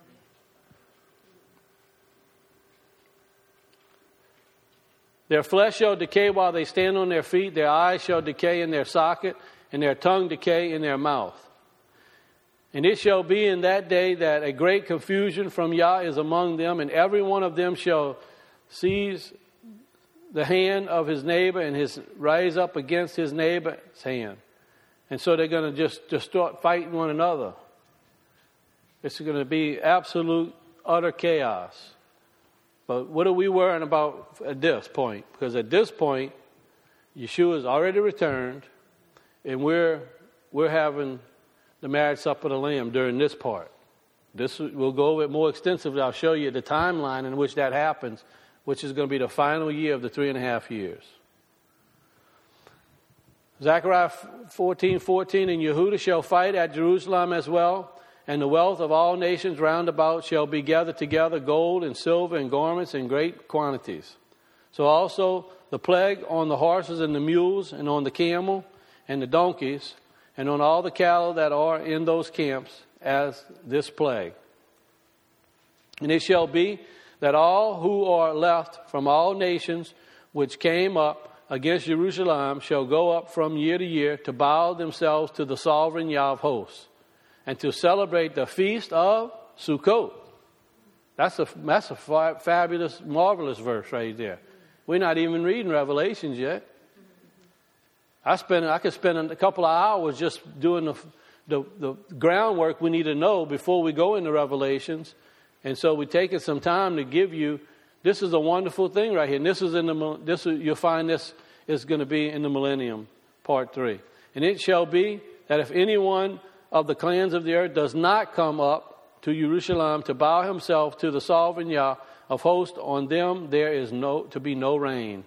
Their flesh shall decay while they stand on their feet. Their eyes shall decay in their socket, and their tongue decay in their mouth. And it shall be in that day that a great confusion from Yah is among them, and every one of them shall seize the hand of his neighbor and his rise up against his neighbor's hand. And so they're going to just, just start fighting one another. It's going to be absolute, utter chaos. But what are we worrying about at this point? Because at this point, Yeshua's already returned, and we're we're having the marriage supper of the Lamb during this part. This we'll go over it more extensively. I'll show you the timeline in which that happens, which is going to be the final year of the three and a half years. Zechariah fourteen fourteen, and Yehuda shall fight at Jerusalem as well, and the wealth of all nations round about shall be gathered together, gold and silver and garments in great quantities. So also the plague on the horses and the mules, and on the camel and the donkeys, and on all the cattle that are in those camps, as this plague. And it shall be that all who are left from all nations which came up against Jerusalem shall go up from year to year to bow themselves to the sovereign Yah of hosts, and to celebrate the feast of Sukkot. That's a, that's a fa- fabulous, marvelous verse right there. We're not even reading Revelations yet. I spend, I could spend a couple of hours just doing the, the, the groundwork we need to know before we go into Revelations. And so we're taking some time to give you, this is a wonderful thing right here. And this is in the, this you'll find this is going to be in the millennium, part three. And it shall be that if anyone of the clans of the earth does not come up to Jerusalem to bow himself to the sovereign Yah of hosts, on them there is no to be no rain.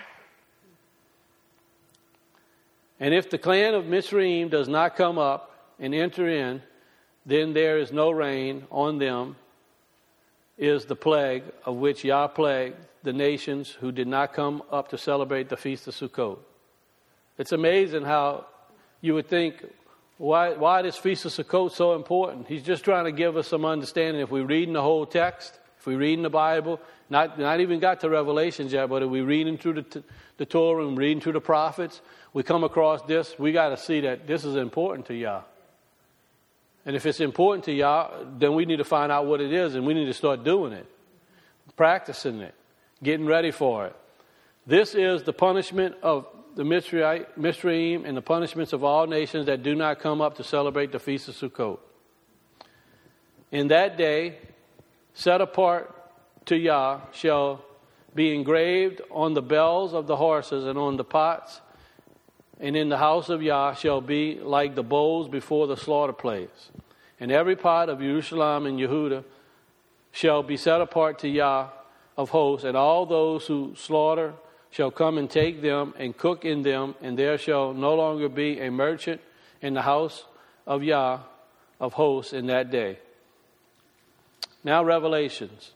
And if the clan of Mizraim does not come up and enter in, then there is no rain on them, is the plague of which Yah plagued the nations who did not come up to celebrate the feast of Sukkot. It's amazing how you would think, why, why this feast of Sukkot so important? He's just trying to give us some understanding. If we're reading the whole text, if we're reading the Bible, not, not even got to Revelations yet, but if we're reading through the, the Torah and reading through the prophets, we come across this, we got to see that this is important to Yah. And if it's important to Yah, then we need to find out what it is, and we need to start doing it, practicing it, getting ready for it. This is the punishment of the Mizraim and the punishments of all nations that do not come up to celebrate the feast of Sukkot. In that day, set apart to Yah shall be engraved on the bells of the horses and on the pots, and in the house of Yah shall be like the bowls before the slaughter place. And every pot of Jerusalem and Yehuda shall be set apart to Yah of hosts, and all those who slaughter shall come and take them and cook in them, and there shall no longer be a merchant in the house of Yah of hosts in that day. Now Revelations.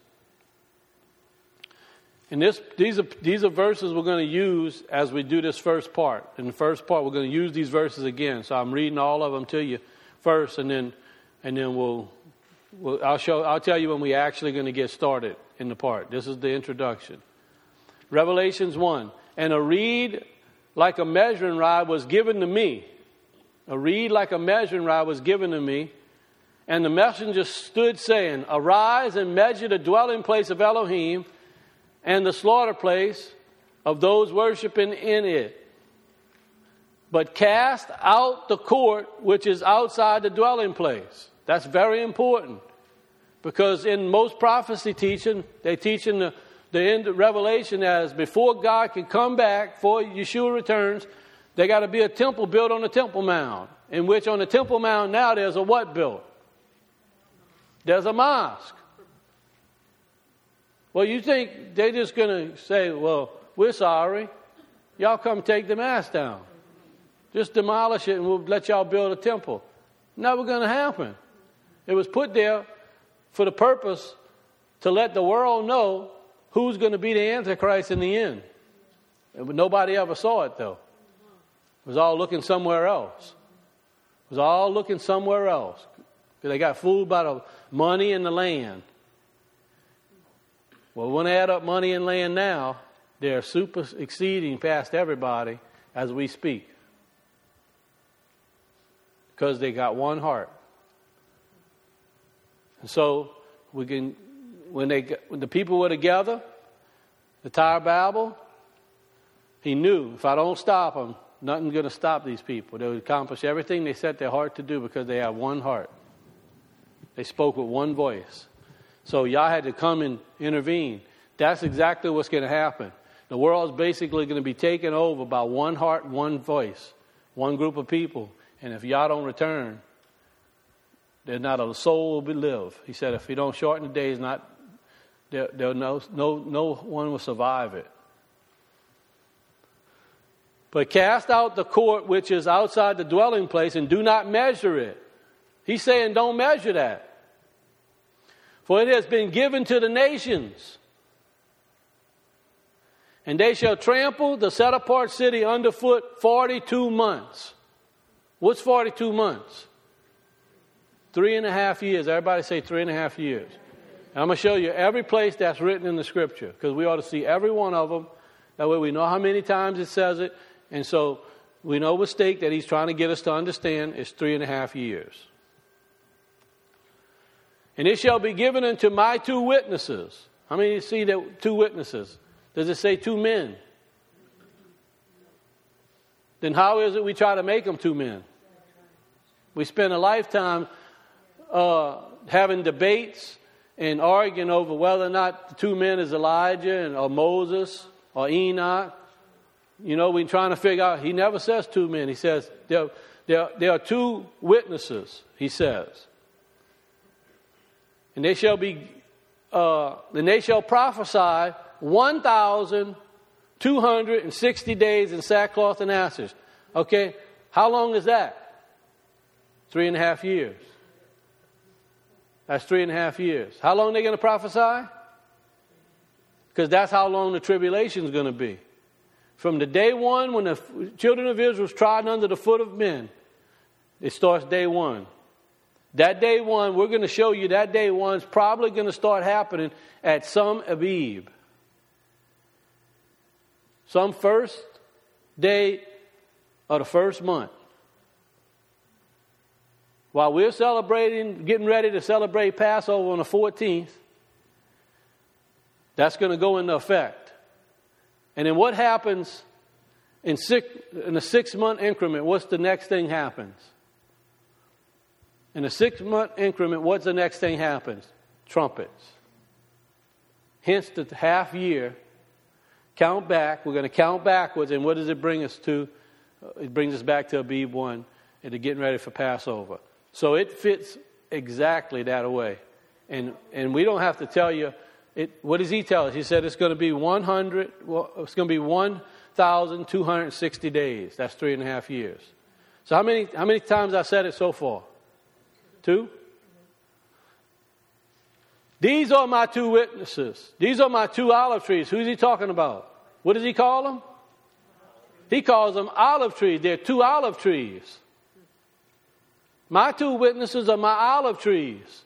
And this, these are these are verses we're going to use as we do this first part. In the first part, we're going to use these verses again. So I'm reading all of them to you first, and then and then we'll, we'll I'll show I'll tell you when we're actually going to get started in the part. This is the introduction. Revelations one. And a reed like a measuring rod was given to me. A reed like a measuring rod was given to me. And the messenger stood saying, Arise and measure the dwelling place of Elohim, and the slaughter place of those worshiping in it. but cast out the court which is outside the dwelling place. That's very important. Because in most prophecy teaching, they teach in the, the end of Revelation as before God can come back, before Yeshua returns, there got to be a temple built on the Temple Mount. In which on the Temple Mount now there's a what built? There's a mosque. Well, you think they're just going to say, well, we're sorry. Y'all come take the mosque down. Just demolish it and we'll let y'all build a temple. Never going to happen. It was put there for the purpose to let the world know who's going to be the Antichrist in the end. And nobody ever saw it, though. It was all looking somewhere else. It was all looking somewhere else. They got fooled by the money and the land. Well, when they add up money and land now, they're super exceeding past everybody as we speak. Because they got one heart. And so we can, when they when the people were together, the Tower of Babel, he knew if I don't stop them, nothing's going to stop these people. They would accomplish everything they set their heart to do because they have one heart. They spoke with one voice. So Yah had to come and intervene. That's exactly what's going to happen. The world's basically going to be taken over by one heart, one voice, one group of people. And if Yah don't return, there's not a soul will live. He said, if he don't shorten the days, not there, there no no no one will survive it. But cast out the court which is outside the dwelling place, and do not measure it. He's saying, don't measure that. For it has been given to the nations. And they shall trample the set apart city underfoot forty-two months. What's forty-two months? Three and a half years. Everybody say three and a half years. And I'm going to show you every place that's written in the scripture, because we ought to see every one of them. That way we know how many times it says it. And so we know with stake that he's trying to get us to understand it's three and a half years. And it shall be given unto my two witnesses. How many of you see that two witnesses? Does it say two men? Then how is it we try to make them two men? We spend a lifetime uh, having debates and arguing over whether or not the two men is Elijah and, or Moses or Enoch. You know, we're trying to figure out, he never says two men. He says there, there, there are two witnesses, he says. And they shall be, uh, and they shall prophesy one thousand two hundred sixty days in sackcloth and ashes. Okay, how long is that? Three and a half years. That's three and a half years. How long are they going to prophesy? Because that's how long the tribulation is going to be. From the day one when the children of Israel was trodden under the foot of men, it starts day one. That day one, we're going to show you that day one's probably going to start happening at some Abib. Some first day of the first month. While we're celebrating, getting ready to celebrate Passover on the fourteenth, that's going to go into effect. And then what happens in, six, in a six-month increment? What's the next thing happens? In a six-month increment, what's the next thing happens? Trumpets. Hence the half year. Count back. We're going to count backwards. And what does it bring us to? It brings us back to Abib one and to getting ready for Passover. So it fits exactly that way. And and we don't have to tell you. It, what does he tell us? He said it's going to be one hundred. Well, it's going to be one thousand two hundred sixty days. That's three and a half years. So how many how many times I said it so far? Two. These are my two witnesses. These are my two olive trees. Who's he talking about? What does he call them? He calls them olive trees. They're two olive trees. My two witnesses are my olive trees.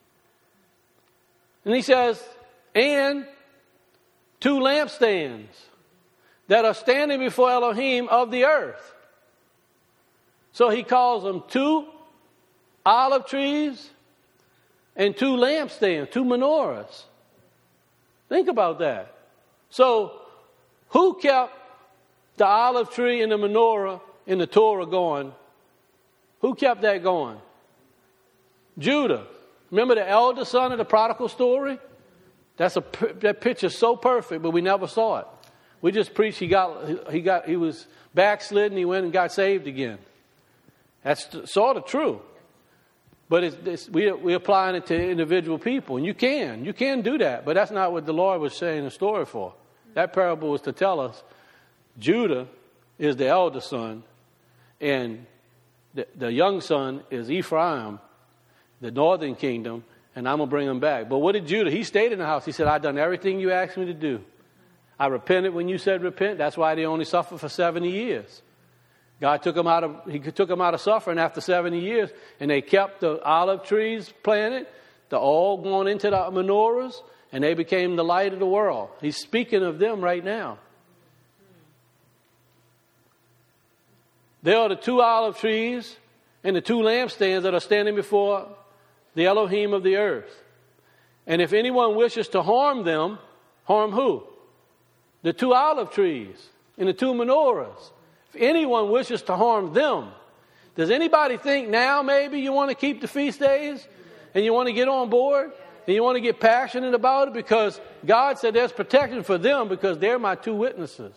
And he says, and two lampstands that are standing before Elohim of the earth. So he calls them two olive trees and two lampstands, two menorahs. Think about that. So who kept the olive tree and the menorah in the Torah going? Who kept that going? Judah. Remember the elder son of the prodigal story? That's a that picture's so perfect, but we never saw it. We just preached he got he got he was backslidden, he went and got saved again. That's sort of true. But it's, it's, we, we're applying it to individual people. And you can. You can do that. But that's not what the Lord was saying the story for. That parable was to tell us Judah is the elder son. And the, the young son is Ephraim, the northern kingdom. And I'm going to bring him back. But what did Judah? He stayed in the house. He said, I've done everything you asked me to do. I repented when you said repent. That's why they only suffered for seventy years. God took them out of, he took them out of suffering after seventy years, and they kept the olive trees planted, the oil going into the menorahs, and they became the light of the world. He's speaking of them right now. There are the two olive trees and the two lampstands that are standing before the Elohim of the earth. And if anyone wishes to harm them, harm who? The two olive trees and the two menorahs. If anyone wishes to harm them, does anybody think now maybe you want to keep the feast days and you want to get on board and you want to get passionate about it? Because God said there's protection for them because they're my two witnesses.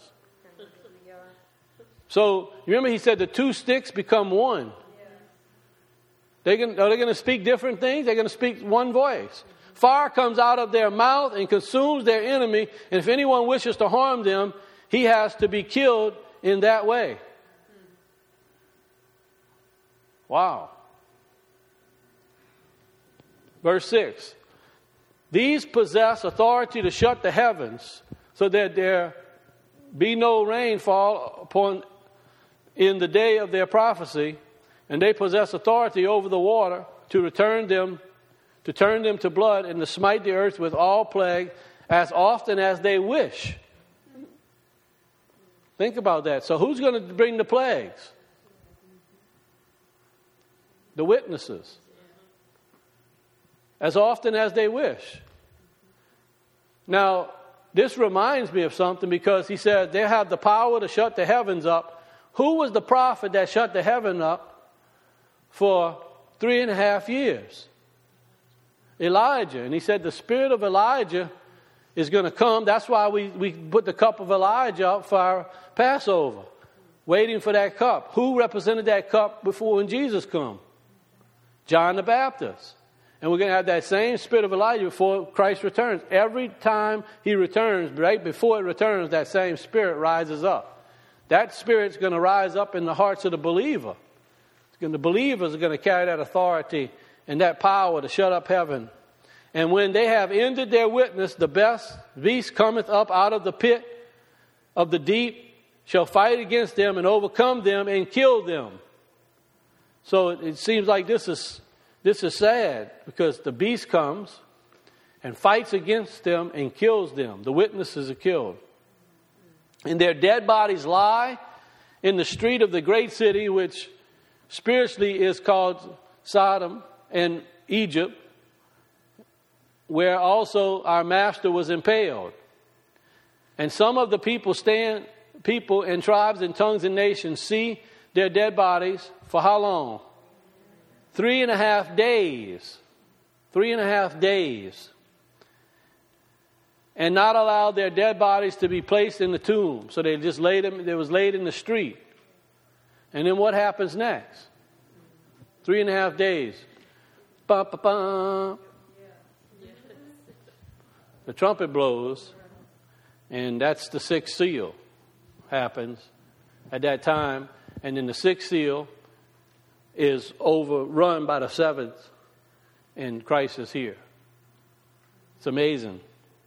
So remember he said the two sticks become one. They can, are they going to speak different things? They're going to speak one voice. Fire comes out of their mouth and consumes their enemy. And if anyone wishes to harm them, he has to be killed in that way. Wow. Verse six. These possess authority to shut the heavens so that there be no rainfall upon in the day of their prophecy, and they possess authority over the water to return them, to turn them to blood and to smite the earth with all plague as often as they wish. Think about that. So who's going to bring the plagues? The witnesses. As often as they wish. Now, this reminds me of something because he said they have the power to shut the heavens up. Who was the prophet that shut the heaven up for three and a half years? Elijah. And he said the spirit of Elijah is going to come. That's why we, we put the cup of Elijah up for our Passover, waiting for that cup. Who represented that cup before when Jesus come? John the Baptist. And we're going to have that same spirit of Elijah before Christ returns. Every time he returns, right before it returns, that same spirit rises up. That spirit's going to rise up in the hearts of the believer. And the believers are going to carry that authority and that power to shut up heaven. And when they have ended their witness, the best beast cometh up out of the pit of the deep, shall fight against them and overcome them and kill them. So it seems like this is this is sad because the beast comes and fights against them and kills them. The witnesses are killed. And their dead bodies lie in the street of the great city, which spiritually is called Sodom and Egypt, where also our master was impaled. And some of the people stand, people and tribes and tongues and nations see their dead bodies for how long? Three and a half days. Three and a half days. And not allow their dead bodies to be placed in the tomb. So they just laid them, they was laid in the street. And then what happens next? Three and a half days. Ba, ba, ba. The trumpet blows, and that's the sixth seal happens at that time. And then the sixth seal is overrun by the seventh, and Christ is here. It's amazing.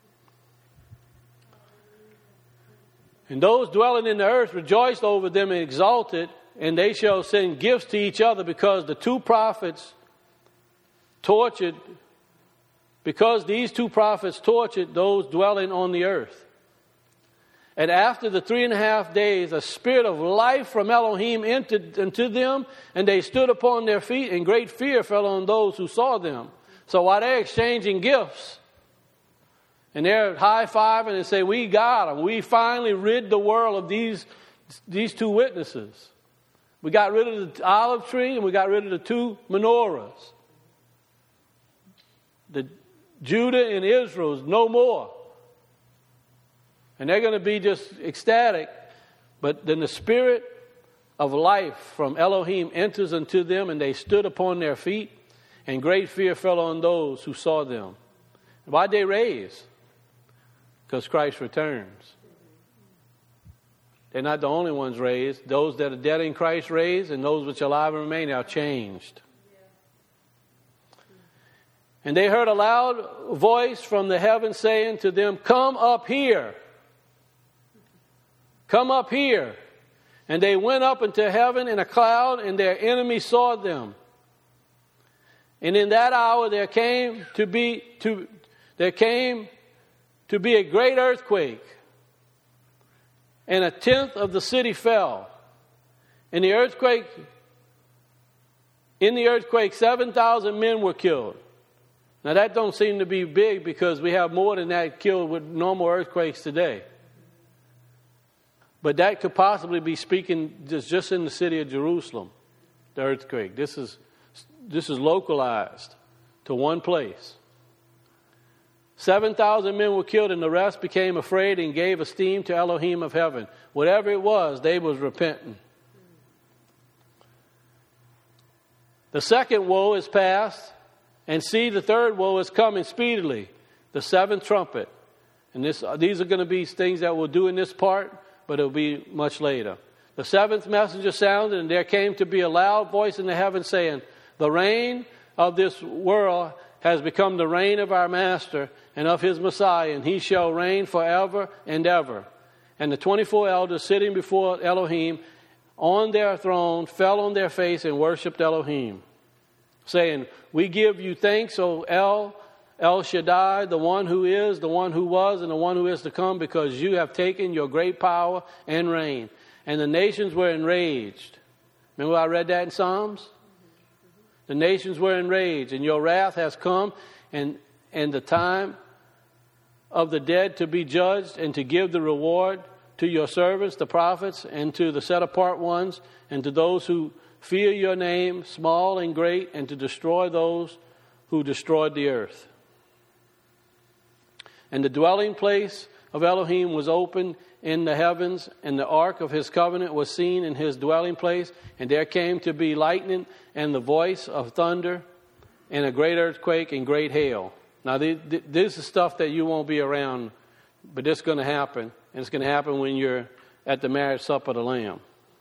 And those dwelling in the earth rejoiced over them and exulted, and they shall send gifts to each other because the two prophets tortured Because these two prophets tortured those dwelling on the earth. And after the three and a half days, a spirit of life from Elohim entered into them, and they stood upon their feet, and great fear fell on those who saw them. So while they're exchanging gifts, and they're high-fiving and say, we got them. We finally rid the world of these, these two witnesses. We got rid of the olive tree and we got rid of the two menorahs. The Judah and Israel is no more. And they're going to be just ecstatic. But then the spirit of life from Elohim enters into them, and they stood upon their feet, and great fear fell on those who saw them. Why'd they raise? Because Christ returns. They're not the only ones raised. Those that are dead in Christ raised, and those which are alive and remain are changed. And they heard a loud voice from the heaven saying to them, "Come up here. Come up here." And they went up into heaven in a cloud, and their enemies saw them. And in that hour there came to be to there came to be a great earthquake, and a tenth of the city fell. In the earthquake, in the earthquake, seven thousand men were killed. Now that don't seem to be big, because we have more than that killed with normal earthquakes today. But that could possibly be speaking just, just in the city of Jerusalem, the earthquake. This is this is localized to one place. Seven thousand men were killed, and the rest became afraid and gave esteem to Elohim of heaven. Whatever it was, they was repenting. The second woe is past, and see, the third woe is coming speedily, the seventh trumpet. And this, these are going to be things that we'll do in this part, but it'll be much later. The seventh messenger sounded, and there came to be a loud voice in the heavens saying, "The reign of this world has become the reign of our master and of his Messiah, and he shall reign forever and ever." And the twenty-four elders sitting before Elohim on their throne fell on their face and worshipped Elohim, saying, "We give you thanks, O El, El Shaddai, the one who is, the one who was, and the one who is to come, because you have taken your great power and reign." And the nations were enraged. Remember I read that in Psalms? The nations were enraged, and your wrath has come, and, and the time of the dead to be judged, and to give the reward to your servants, the prophets, and to the set-apart ones, and to those who fear your name, small and great, and to destroy those who destroyed the earth. And the dwelling place of Elohim was opened in the heavens, and the ark of his covenant was seen in his dwelling place, and there came to be lightning and the voice of thunder and a great earthquake and great hail. Now this is stuff that you won't be around, but this is going to happen, and it's going to happen when you're at the marriage supper of the Lamb.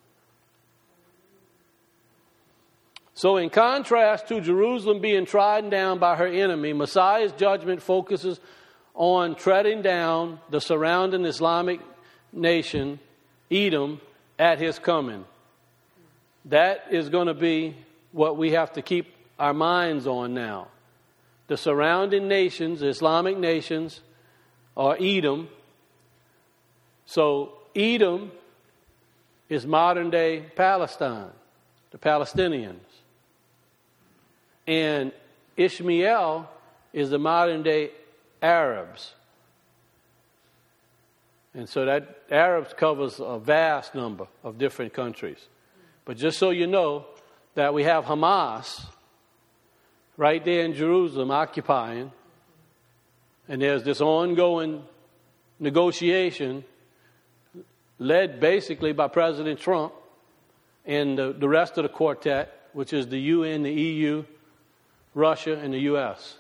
So in contrast to Jerusalem being trodden down by her enemy, Messiah's judgment focuses on treading down the surrounding Islamic nation, Edom, at his coming. That is going to be what we have to keep our minds on now. The surrounding nations, Islamic nations, are Edom. So Edom is modern day Palestine, the Palestinians. And Ishmael is the modern day Arabs. And so that Arabs covers a vast number of different countries. But just so you know that we have Hamas right there in Jerusalem occupying, and there's this ongoing negotiation led basically by President Trump and the, the rest of the quartet, which is the U N, the E U, Russia, and the U S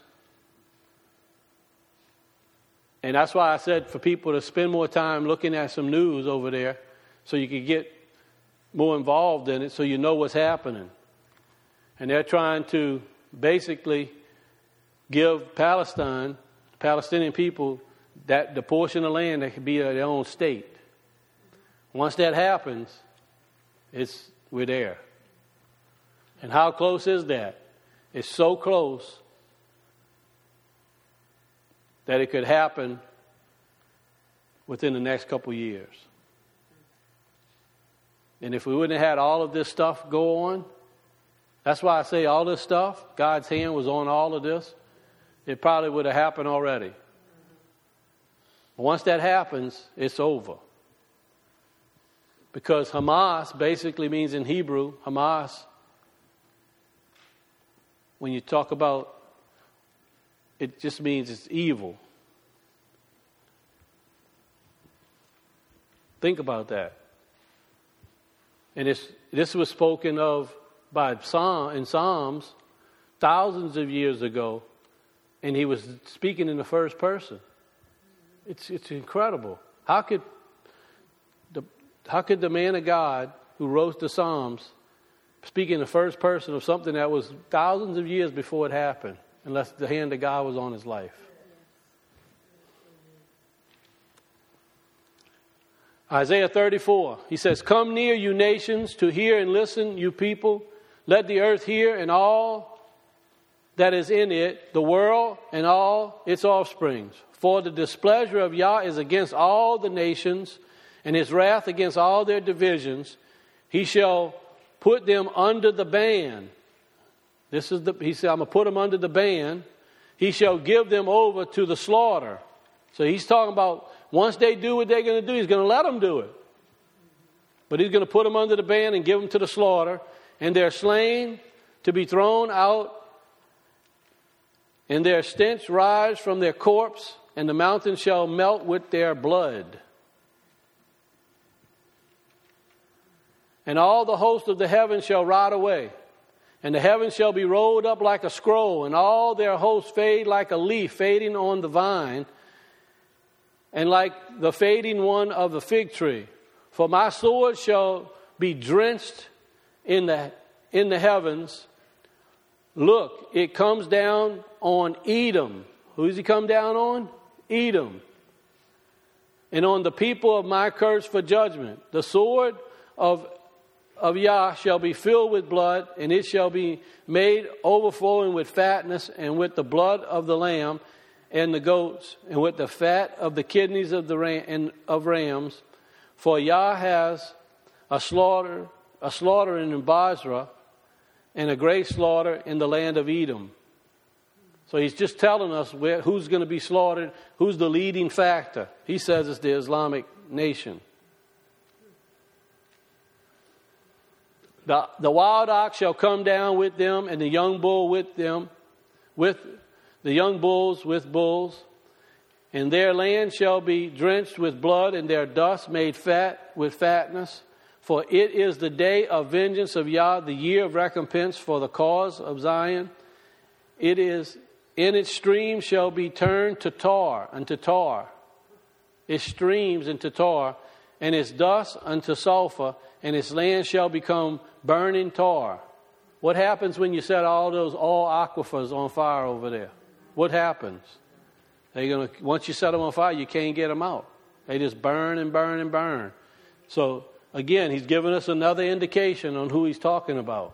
And that's why I said for people to spend more time looking at some news over there so you can get more involved in it so you know what's happening. And they're trying to basically give Palestine, Palestinian people, that the portion of land that could be their own state. Once that happens, it's we're there. And how close is that? It's so close that it could happen within the next couple of years. And if we wouldn't have had all of this stuff go on, that's why I say all this stuff, God's hand was on all of this, it probably would have happened already. Once that happens, it's over. Because Hamas basically means in Hebrew, Hamas, when you talk about, it just means it's evil. Think about that. And it's, this was spoken of by Psalm, in Psalms thousands of years ago, and he was speaking in the first person. It's it's incredible. How could the how could the man of God who wrote the Psalms speak in the first person of something that was thousands of years before it happened, unless the hand of God was on his life? Isaiah thirty-four, he says, "Come near, you nations, to hear and listen, you people. Let the earth hear and all that is in it, the world and all its offsprings. For the displeasure of Yah is against all the nations, and his wrath against all their divisions. He shall put them under the ban." This is the, he said, I'm going to put them under the ban. "He shall give them over to the slaughter." So he's talking about once they do what they're going to do, he's going to let them do it. But he's going to put them under the ban and give them to the slaughter. "And they're slain to be thrown out, and their stench rise from their corpse, and the mountains shall melt with their blood. And all the host of the heavens shall rot away, and the heavens shall be rolled up like a scroll, and all their hosts fade like a leaf fading on the vine, and like the fading one of the fig tree. For my sword shall be drenched in the in the heavens. Look, it comes down on Edom." Who does he come down on? Edom. "And on the people of my curse for judgment. The sword of, of Yah shall be filled with blood, and it shall be made overflowing with fatness, and with the blood of the lamb and the goats, and with the fat of the kidneys of the ram, and of rams. For Yah has a slaughter, a slaughter in Basra, and a great slaughter in the land of Edom." So he's just telling us where, who's going to be slaughtered, who's the leading factor. He says it's the Islamic nation. The, the wild ox shall come down with them, and the young bull with them, with the young bulls with bulls. And their land shall be drenched with blood, and their dust made fat with fatness. For it is the day of vengeance of Yah, the year of recompense for the cause of Zion. It is in its streams shall be turned to tar, unto tar. Its streams into tar, and its dust unto sulfur, and its land shall become burning tar. What happens when you set all those all aquifers on fire over there? What happens? They're gonna once you set them on fire, you can't get them out. They just burn and burn and burn. So again, he's giving us another indication on who he's talking about.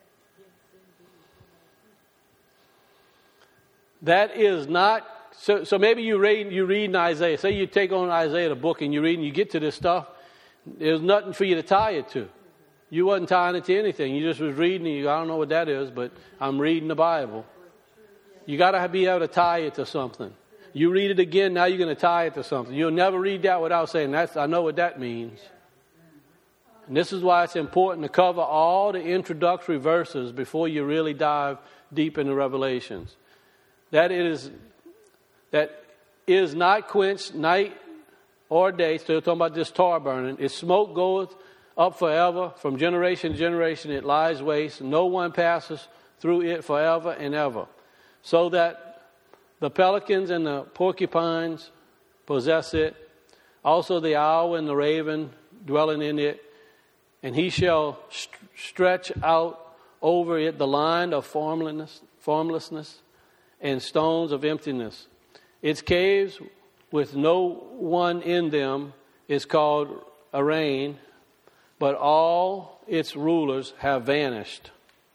That is not so. So maybe you read you read in Isaiah. Say you take on Isaiah the book and you read and you get to this stuff. There's nothing for you to tie it to. You wasn't tying it to anything. You just was reading. And you, I don't know what that is, but I'm reading the Bible. You got to be able to tie it to something. You read it again. Now you're going to tie it to something. You'll never read that without saying, "That's I know what that means." And this is why it's important to cover all the introductory verses before you really dive deep into Revelations. That it is that is not quenched night or day. So they're talking about this tar burning. Its smoke goeth up forever. From generation to generation it lies waste. No one passes through it forever and ever. So that the pelicans and the porcupines possess it. Also the owl and the raven dwelling in it. And he shall st- stretch out over it the line of formlessness, formlessness and stones of emptiness. Its caves with no one in them is called Arrain, but all its rulers have vanished.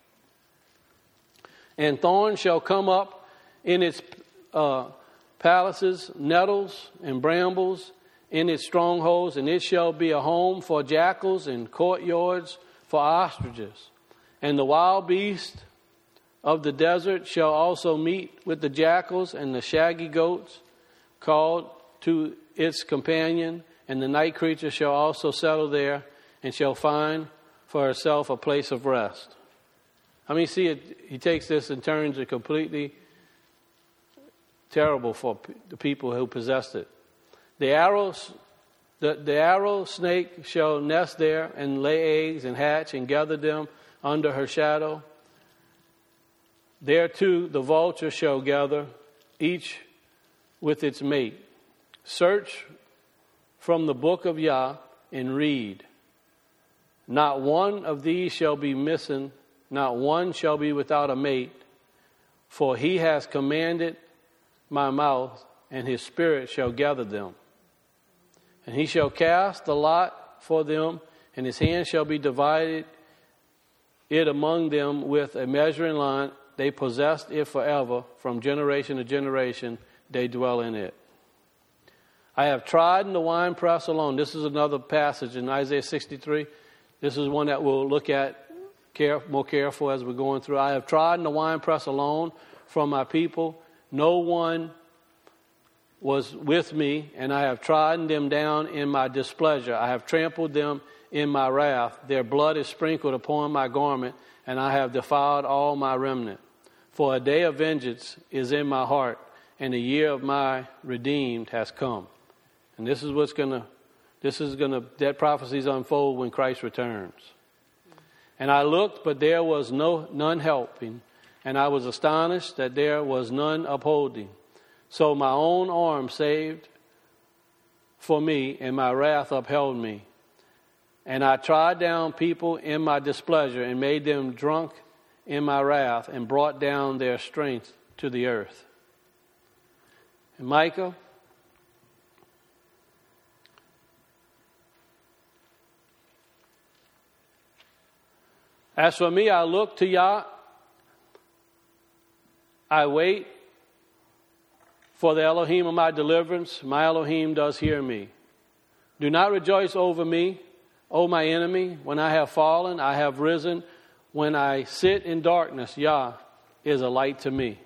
And thorns shall come up in its uh, palaces, nettles and brambles in its strongholds, and it shall be a home for jackals and courtyards for ostriches. And the wild beast of the desert shall also meet with the jackals and the shaggy goats, called to its companion, and the night creature shall also settle there, and shall find for herself a place of rest. I mean, see, it, he takes this and turns it completely terrible for the people who possessed it. The arrows, the, the arrow snake shall nest there and lay eggs and hatch and gather them under her shadow. There too the vulture shall gather, each with its mate. Search from the book of Yah and read. Not one of these shall be missing, not one shall be without a mate, for he has commanded my mouth, and his spirit shall gather them. And he shall cast the lot for them, and his hand shall be divided it among them with a measuring line. They possessed it forever, from generation to generation they dwell in it. I have trodden the winepress alone. This is another passage in Isaiah sixty-three. This is one that we'll look at care, more careful as we're going through. I have trodden the winepress alone from my people. No one was with me, and I have trodden them down in my displeasure. I have trampled them in my wrath. Their blood is sprinkled upon my garment, and I have defiled all my remnant. For a day of vengeance is in my heart, and the year of my redeemed has come. And this is what's going to, this is going to, that prophecies unfold when Christ returns. And I looked, but there was no none helping, and I was astonished that there was none upholding. So my own arm saved for me, and my wrath upheld me. And I trod down people in my displeasure, and made them drunk in my wrath, and brought down their strength to the earth. And Micah, as for me, I look to Yah. I wait for the Elohim of my deliverance. My Elohim does hear me. Do not rejoice over me, O my enemy. When I have fallen, I have risen. When I sit in darkness, Yah is a light to me.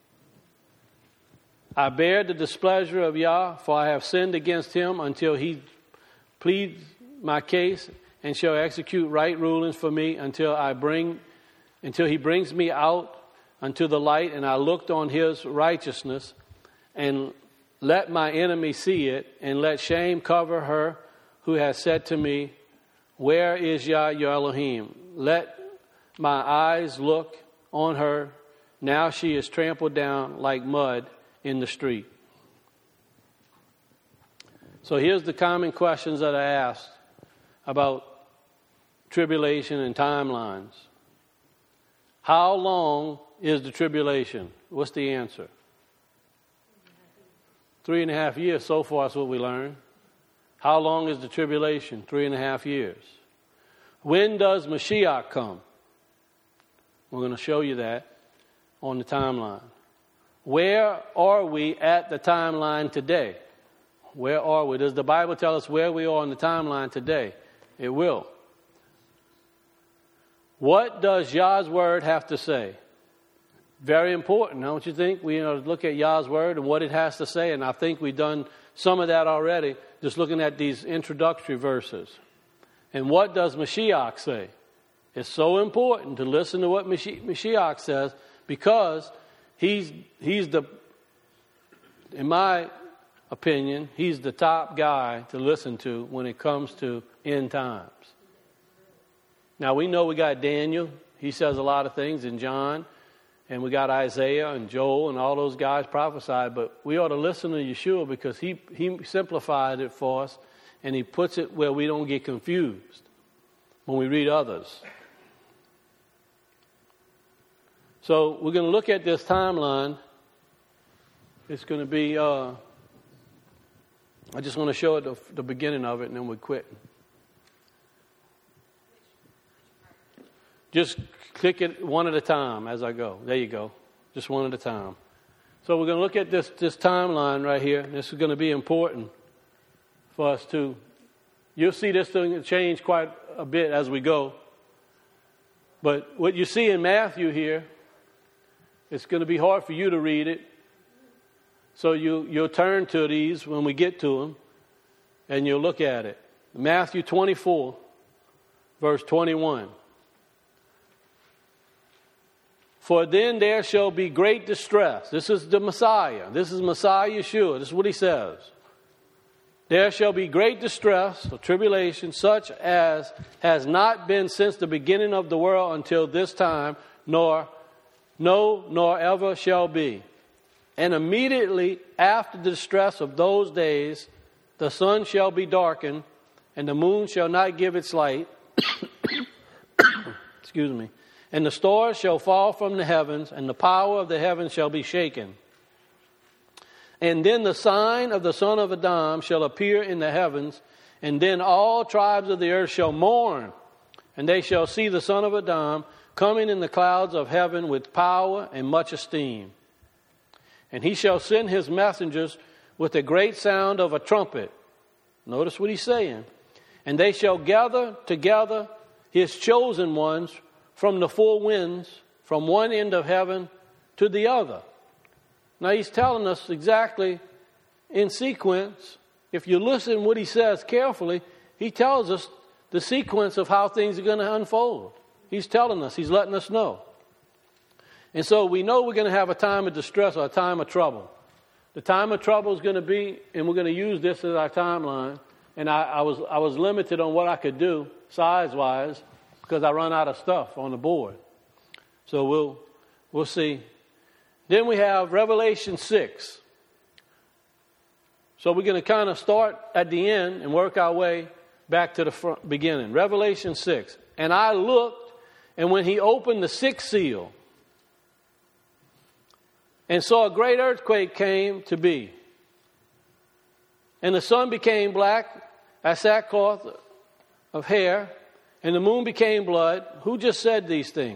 I bear the displeasure of Yah, for I have sinned against him, until he pleads my case and shall execute right rulings for me, until I bring, until he brings me out unto the light, and I looked on his righteousness, and let my enemy see it, and let shame cover her who has said to me, where is Yah your Elohim? Let my eyes look on her. Now she is trampled down like mud in the street. So here's the common questions that I asked about tribulation and timelines. How long is the tribulation? What's the answer? Three and a half years so far is what we learned. How long is the tribulation? Three and a half years. When does Mashiach come? We're going to show you that on the timeline. Where are we at the timeline today? Where are we? Does the Bible tell us where we are on the timeline today? It will. What does Yah's word have to say? Very important, don't you think? We you know, look at Yah's word and what it has to say, and I think we've done some of that already, just looking at these introductory verses. And what does Mashiach say? It's so important to listen to what Mashiach says, because he's he's the, in my opinion, he's the top guy to listen to when it comes to end times. Now we know we got Daniel. He says a lot of things in John. And we got Isaiah and Joel and all those guys prophesied. But we ought to listen to Yeshua, because he, he simplified it for us. And he puts it where we don't get confused when we read others. So we're going to look at this timeline. It's going to be, uh, I just want to show it the, the beginning of it, and then we quit. Just click it one at a time as I go. There you go. Just one at a time. So we're going to look at this, this timeline right here. This is going to be important for us to, you'll see this thing change quite a bit as we go. But what you see in Matthew here, it's going to be hard for you to read it. So you, you'll turn to these when we get to them, and you'll look at it. Matthew twenty-four. verse twenty-one. For then there shall be great distress. This is the Messiah. This is Messiah Yeshua. This is what he says. There shall be great distress or tribulation, such as has not been since the beginning of the world until this time, nor no, nor ever shall be. And immediately after the distress of those days, the sun shall be darkened, and the moon shall not give its light. Excuse me. And the stars shall fall from the heavens, and the power of the heavens shall be shaken. And then the sign of the Son of Adam shall appear in the heavens, and then all tribes of the earth shall mourn, and they shall see the Son of Adam coming in the clouds of heaven with power and much esteem. And he shall send his messengers with a great sound of a trumpet. Notice what he's saying. And they shall gather together his chosen ones from the four winds, from one end of heaven to the other. Now he's telling us exactly in sequence. If you listen what he says carefully, he tells us the sequence of how things are going to unfold. He's telling us, he's letting us know. And so we know we're going to have a time of distress or a time of trouble. The time of trouble is going to be, and we're going to use this as our timeline. And I, I was I was limited on what I could do size-wise because I run out of stuff on the board. So we'll we'll see. Then we have Revelation six. So we're going to kind of start at the end and work our way back to the front, beginning. Revelation six. And I looked, and when he opened the sixth seal, and saw a great earthquake came to be. And the sun became black as sackcloth of hair, and the moon became blood. Who just said these things?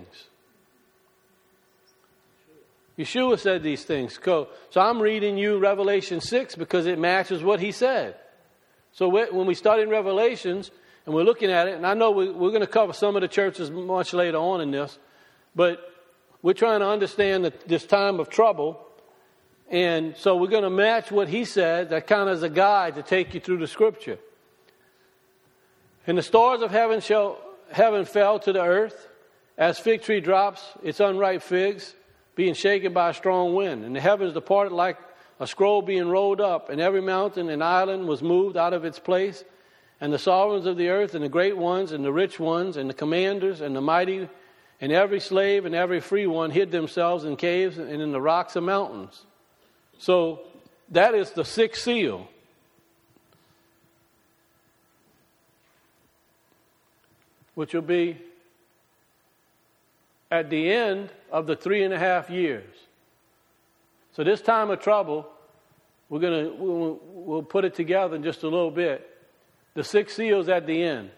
Yeshua said these things. So I'm reading you Revelation six because it matches what he said. So when we start in Revelations and we're looking at it, and I know we're going to cover some of the churches much later on in this, but we're trying to understand that this time of trouble. And so we're going to match what he said, that kind of as a guide to take you through the scripture. And the stars of heaven shall heaven fell to the earth, as fig tree drops its unripe figs, being shaken by a strong wind. And the heavens departed like a scroll being rolled up, and every mountain and island was moved out of its place. And the sovereigns of the earth, and the great ones, and the rich ones, and the commanders, and the mighty, and every slave and every free one hid themselves in caves and in the rocks and mountains. So that is the sixth seal. Which will be at the end of the three and a half years. So this time of trouble, we're gonna we'll, we'll put it together in just a little bit. The sixth seal is at the end.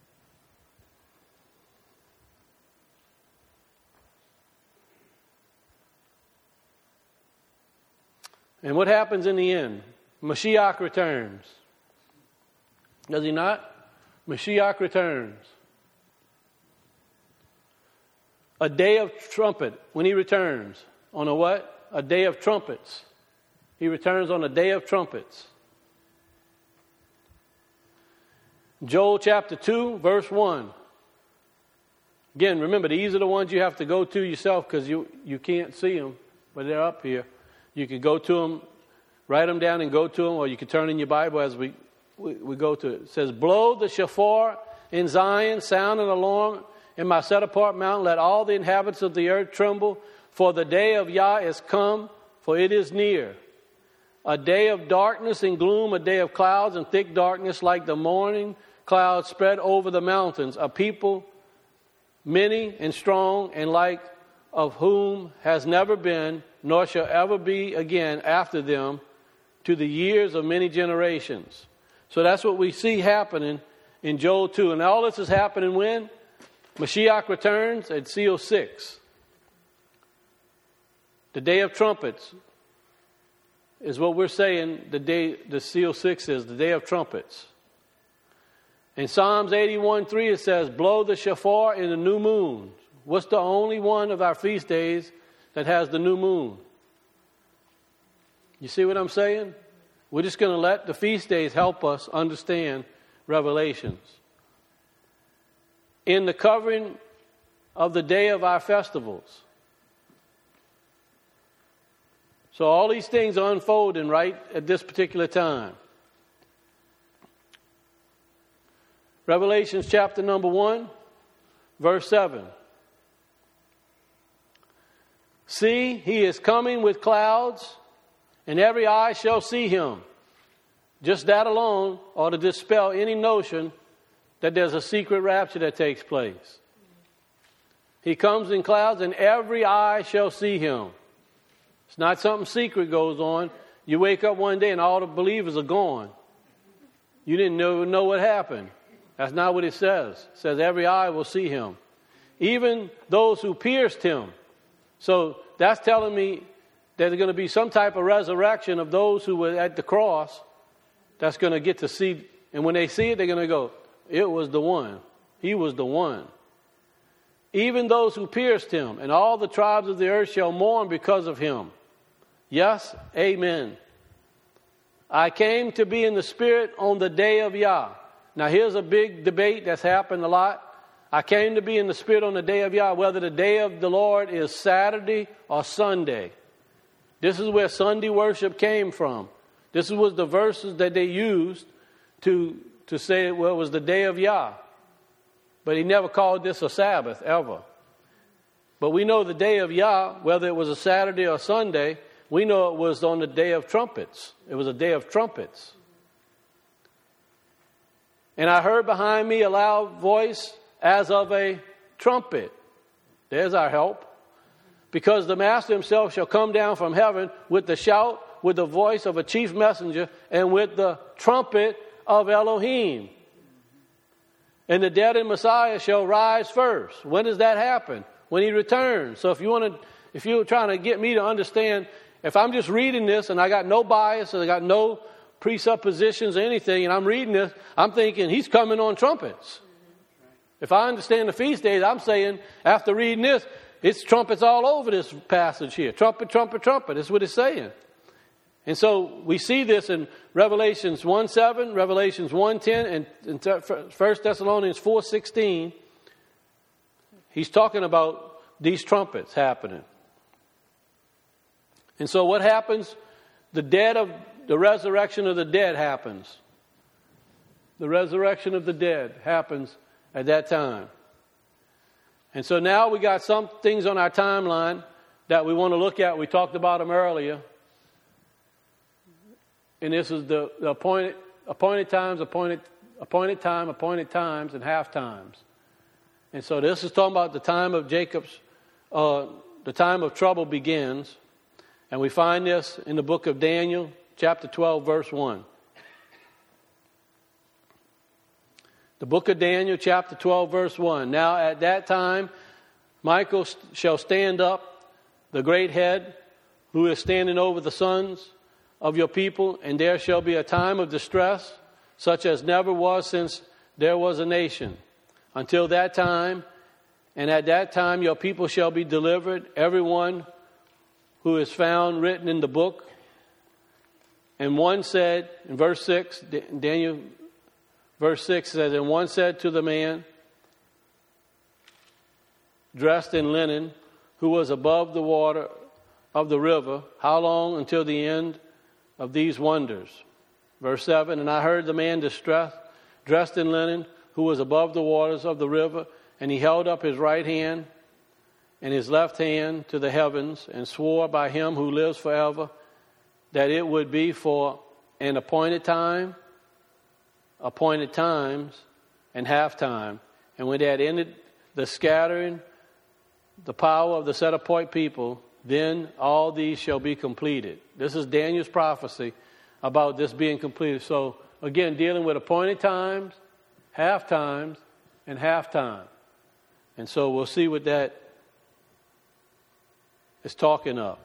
And what happens in the end? Mashiach returns. Does he not? Mashiach returns. A day of trumpet when he returns. On a what? A day of trumpets. He returns on a day of trumpets. Joel chapter two, verse one. Again, remember, these are the ones you have to go to yourself because you, you can't see them, but they're up here. You could go to them, write them down and go to them, or you could turn in your Bible as we, we, we go to it. It says, blow the shofar in Zion, sound an alarm in my set-apart mountain. Let all the inhabitants of the earth tremble, for the day of Yah is come, for it is near. A day of darkness and gloom, a day of clouds and thick darkness, like the morning clouds spread over the mountains. A people many and strong, and like of whom has never been, nor shall ever be again after them, to the years of many generations. So that's what we see happening in Joel two. And all this is happening when? Mashiach returns at seal six. The day of trumpets is what we're saying the day the seal six is, the day of trumpets. In Psalms eighty-one three it says, blow the shofar in the new moon. What's the only one of our feast days that has the new moon? You see what I'm saying? We're just going to let the feast days help us understand Revelations. in the covering of the day of our festivals. So all these things are unfolding right at this particular time. Revelations chapter number one, verse seven. See, he is coming with clouds, and every eye shall see him. Just that alone ought to dispel any notion that there's a secret rapture that takes place. He comes in clouds, and every eye shall see him. It's not something secret goes on. You wake up one day and all the believers are gone. You didn't know, know what happened. That's not what it says. It says every eye will see him. Even those who pierced him. So that's telling me that there's going to be some type of resurrection of those who were at the cross that's going to get to see. And when they see it, they're going to go, it was the one. He was the one. Even those who pierced him, and all the tribes of the earth shall mourn because of him. Yes, amen. I came to be in the Spirit on the day of Yah. Now here's a big debate that's happened a lot. I came to be in the Spirit on the day of Yah, whether the day of the Lord is Saturday or Sunday. This is where Sunday worship came from. This was the verses that they used to, to say, well, it was the day of Yah. But he never called this a Sabbath, ever. But we know the day of Yah, whether it was a Saturday or Sunday, we know it was on the day of trumpets. It was a day of trumpets. And I heard behind me a loud voice as of a trumpet. There's our help. Because the Master himself shall come down from heaven with the shout, with the voice of a chief messenger, and with the trumpet of Elohim. And the dead in Messiah shall rise first. When does that happen? When he returns. So if you want to, if you're trying to get me to understand, if I'm just reading this and I got no bias and I got no presuppositions or anything, and I'm reading this, I'm thinking he's coming on trumpets. If I understand the feast days, I'm saying after reading this, it's trumpets all over this passage here. Trumpet, trumpet, trumpet. That's what it's saying. And so we see this in Revelations one seven, Revelations one ten, and First Thessalonians four sixteen. He's talking about these trumpets happening. And so what happens? The dead of the resurrection of the dead happens. The resurrection of the dead happens at that time. And so now we got some things on our timeline that we want to look at. We talked about them earlier. And this is the, the appointed, appointed times, appointed, appointed time, appointed times, and half times. And so this is talking about the time of Jacob's, uh, the time of trouble begins. And we find this in the book of Daniel, chapter twelve, verse one. The book of Daniel, chapter twelve, verse one. Now at that time, Michael shall stand up, the great head, who is standing over the sons of your people, and there shall be a time of distress, such as never was since there was a nation. Until that time, and at that time your people shall be delivered, everyone who is found written in the book. And one said, in verse six, Daniel, verse six says, and one said to the man dressed in linen, who was above the water of the river, how long until the end of these wonders? Verse seven, and I heard the man distressed, dressed in linen, who was above the waters of the river, and he held up his right hand and his left hand to the heavens, and swore by him who lives forever, that it would be for an appointed time, appointed times, and half time. And when that ended the scattering, the power of the set apart people, then all these shall be completed. This is Daniel's prophecy about this being completed. So again, dealing with appointed times, half times, and half time. And so we'll see what that is talking of.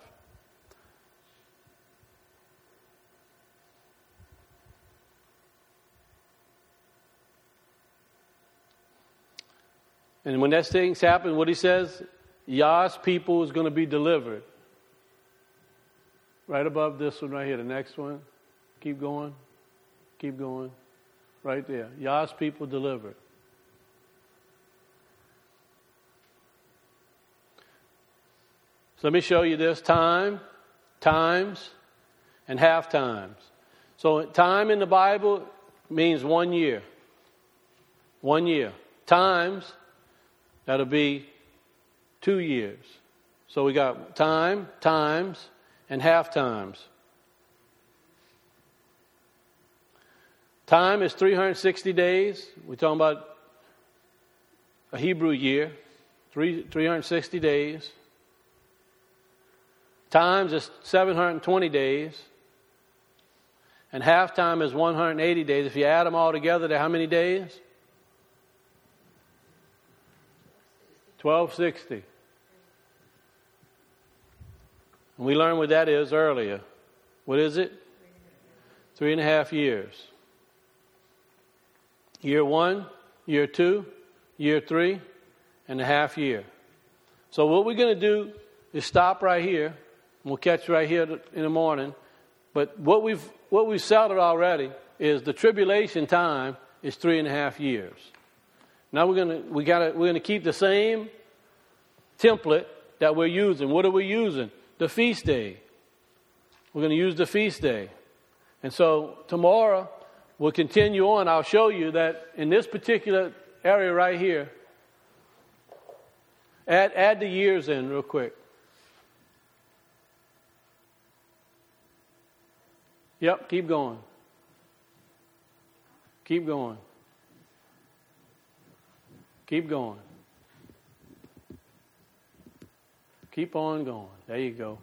And when that things happen, what he says, Yah's people is going to be delivered. Right above this one right here, the next one. Keep going. Keep going. Right there. Yah's people delivered. So let me show you this. Time, times, and half times. So time in the Bible means one year. One year. Times, that'll be two years. So we got time, times, and half times. Time is three hundred sixty days. We're talking about a Hebrew year. Three, three hundred sixty days. Times is seven hundred twenty days. And half time is one hundred eighty days. If you add them all together, they're how many days? twelve sixty. And we learned what that is earlier. What is it? Three and a half years. Year one, year two, year three, and a half year. So what we're going to do is stop right here. And we'll catch right here in the morning. But what we've what we've settled already is the tribulation time is three and a half years. Now we're gonna we gotta we're gonna keep the same template that we're using. What are we using? The feast day. We're going to use the feast day. And so tomorrow we'll continue on. I'll show you that in this particular area right here, add, add the years in real quick. Yep, keep going. Keep going. Keep going. Keep on going. There you go.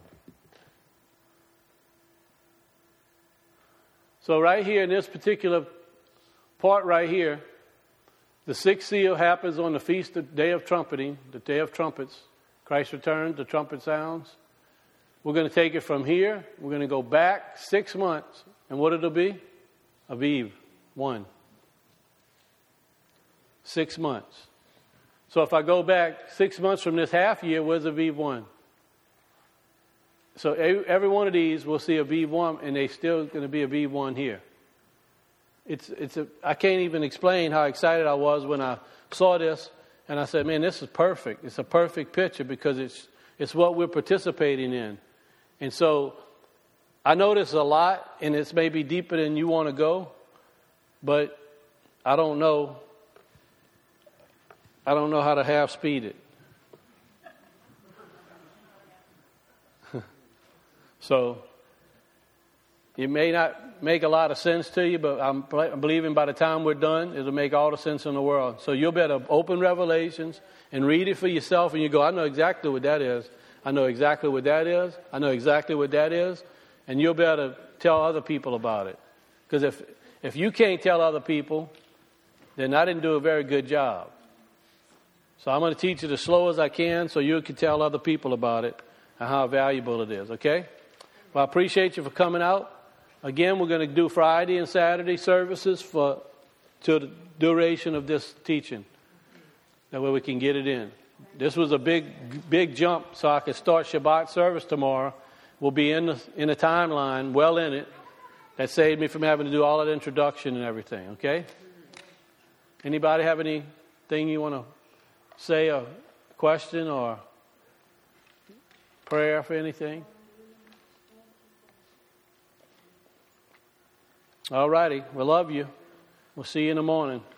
So right here in this particular part right here, the sixth seal happens on the feast of day of trumpeting, the day of trumpets. Christ returns, the trumpet sounds. We're going to take it from here. We're going to go back six months. And what it'll be? Aviv, one. Six months. So if I go back six months from this half year, where's Aviv one? So every one of these we'll see Aviv one, and they still going to be Aviv one here. It's it's a I can't even explain how excited I was when I saw this, and I said, "Man, this is perfect. It's a perfect picture because it's it's what we're participating in." And so I know this is a lot, and it's maybe deeper than you want to go, but I don't know. I don't know how to half speed it. So it may not make a lot of sense to you, but I'm believing by the time we're done, it'll make all the sense in the world. So you'll better open Revelations and read it for yourself, and you go, I know exactly what that is. I know exactly what that is. I know exactly what that is. And you'll better tell other people about it. Because if, if you can't tell other people, then I didn't do a very good job. So I'm going to teach it as slow as I can so you can tell other people about it and how valuable it is, okay? Well, I appreciate you for coming out. Again, we're going to do Friday and Saturday services for to the duration of this teaching. That way we can get it in. This was a big, big jump so I could start Shabbat service tomorrow. We'll be in the, in the timeline, well in it. That saved me from having to do all that introduction and everything, okay? Anybody have anything you want to say, a question or prayer for anything? All righty. We love you. We'll see you in the morning.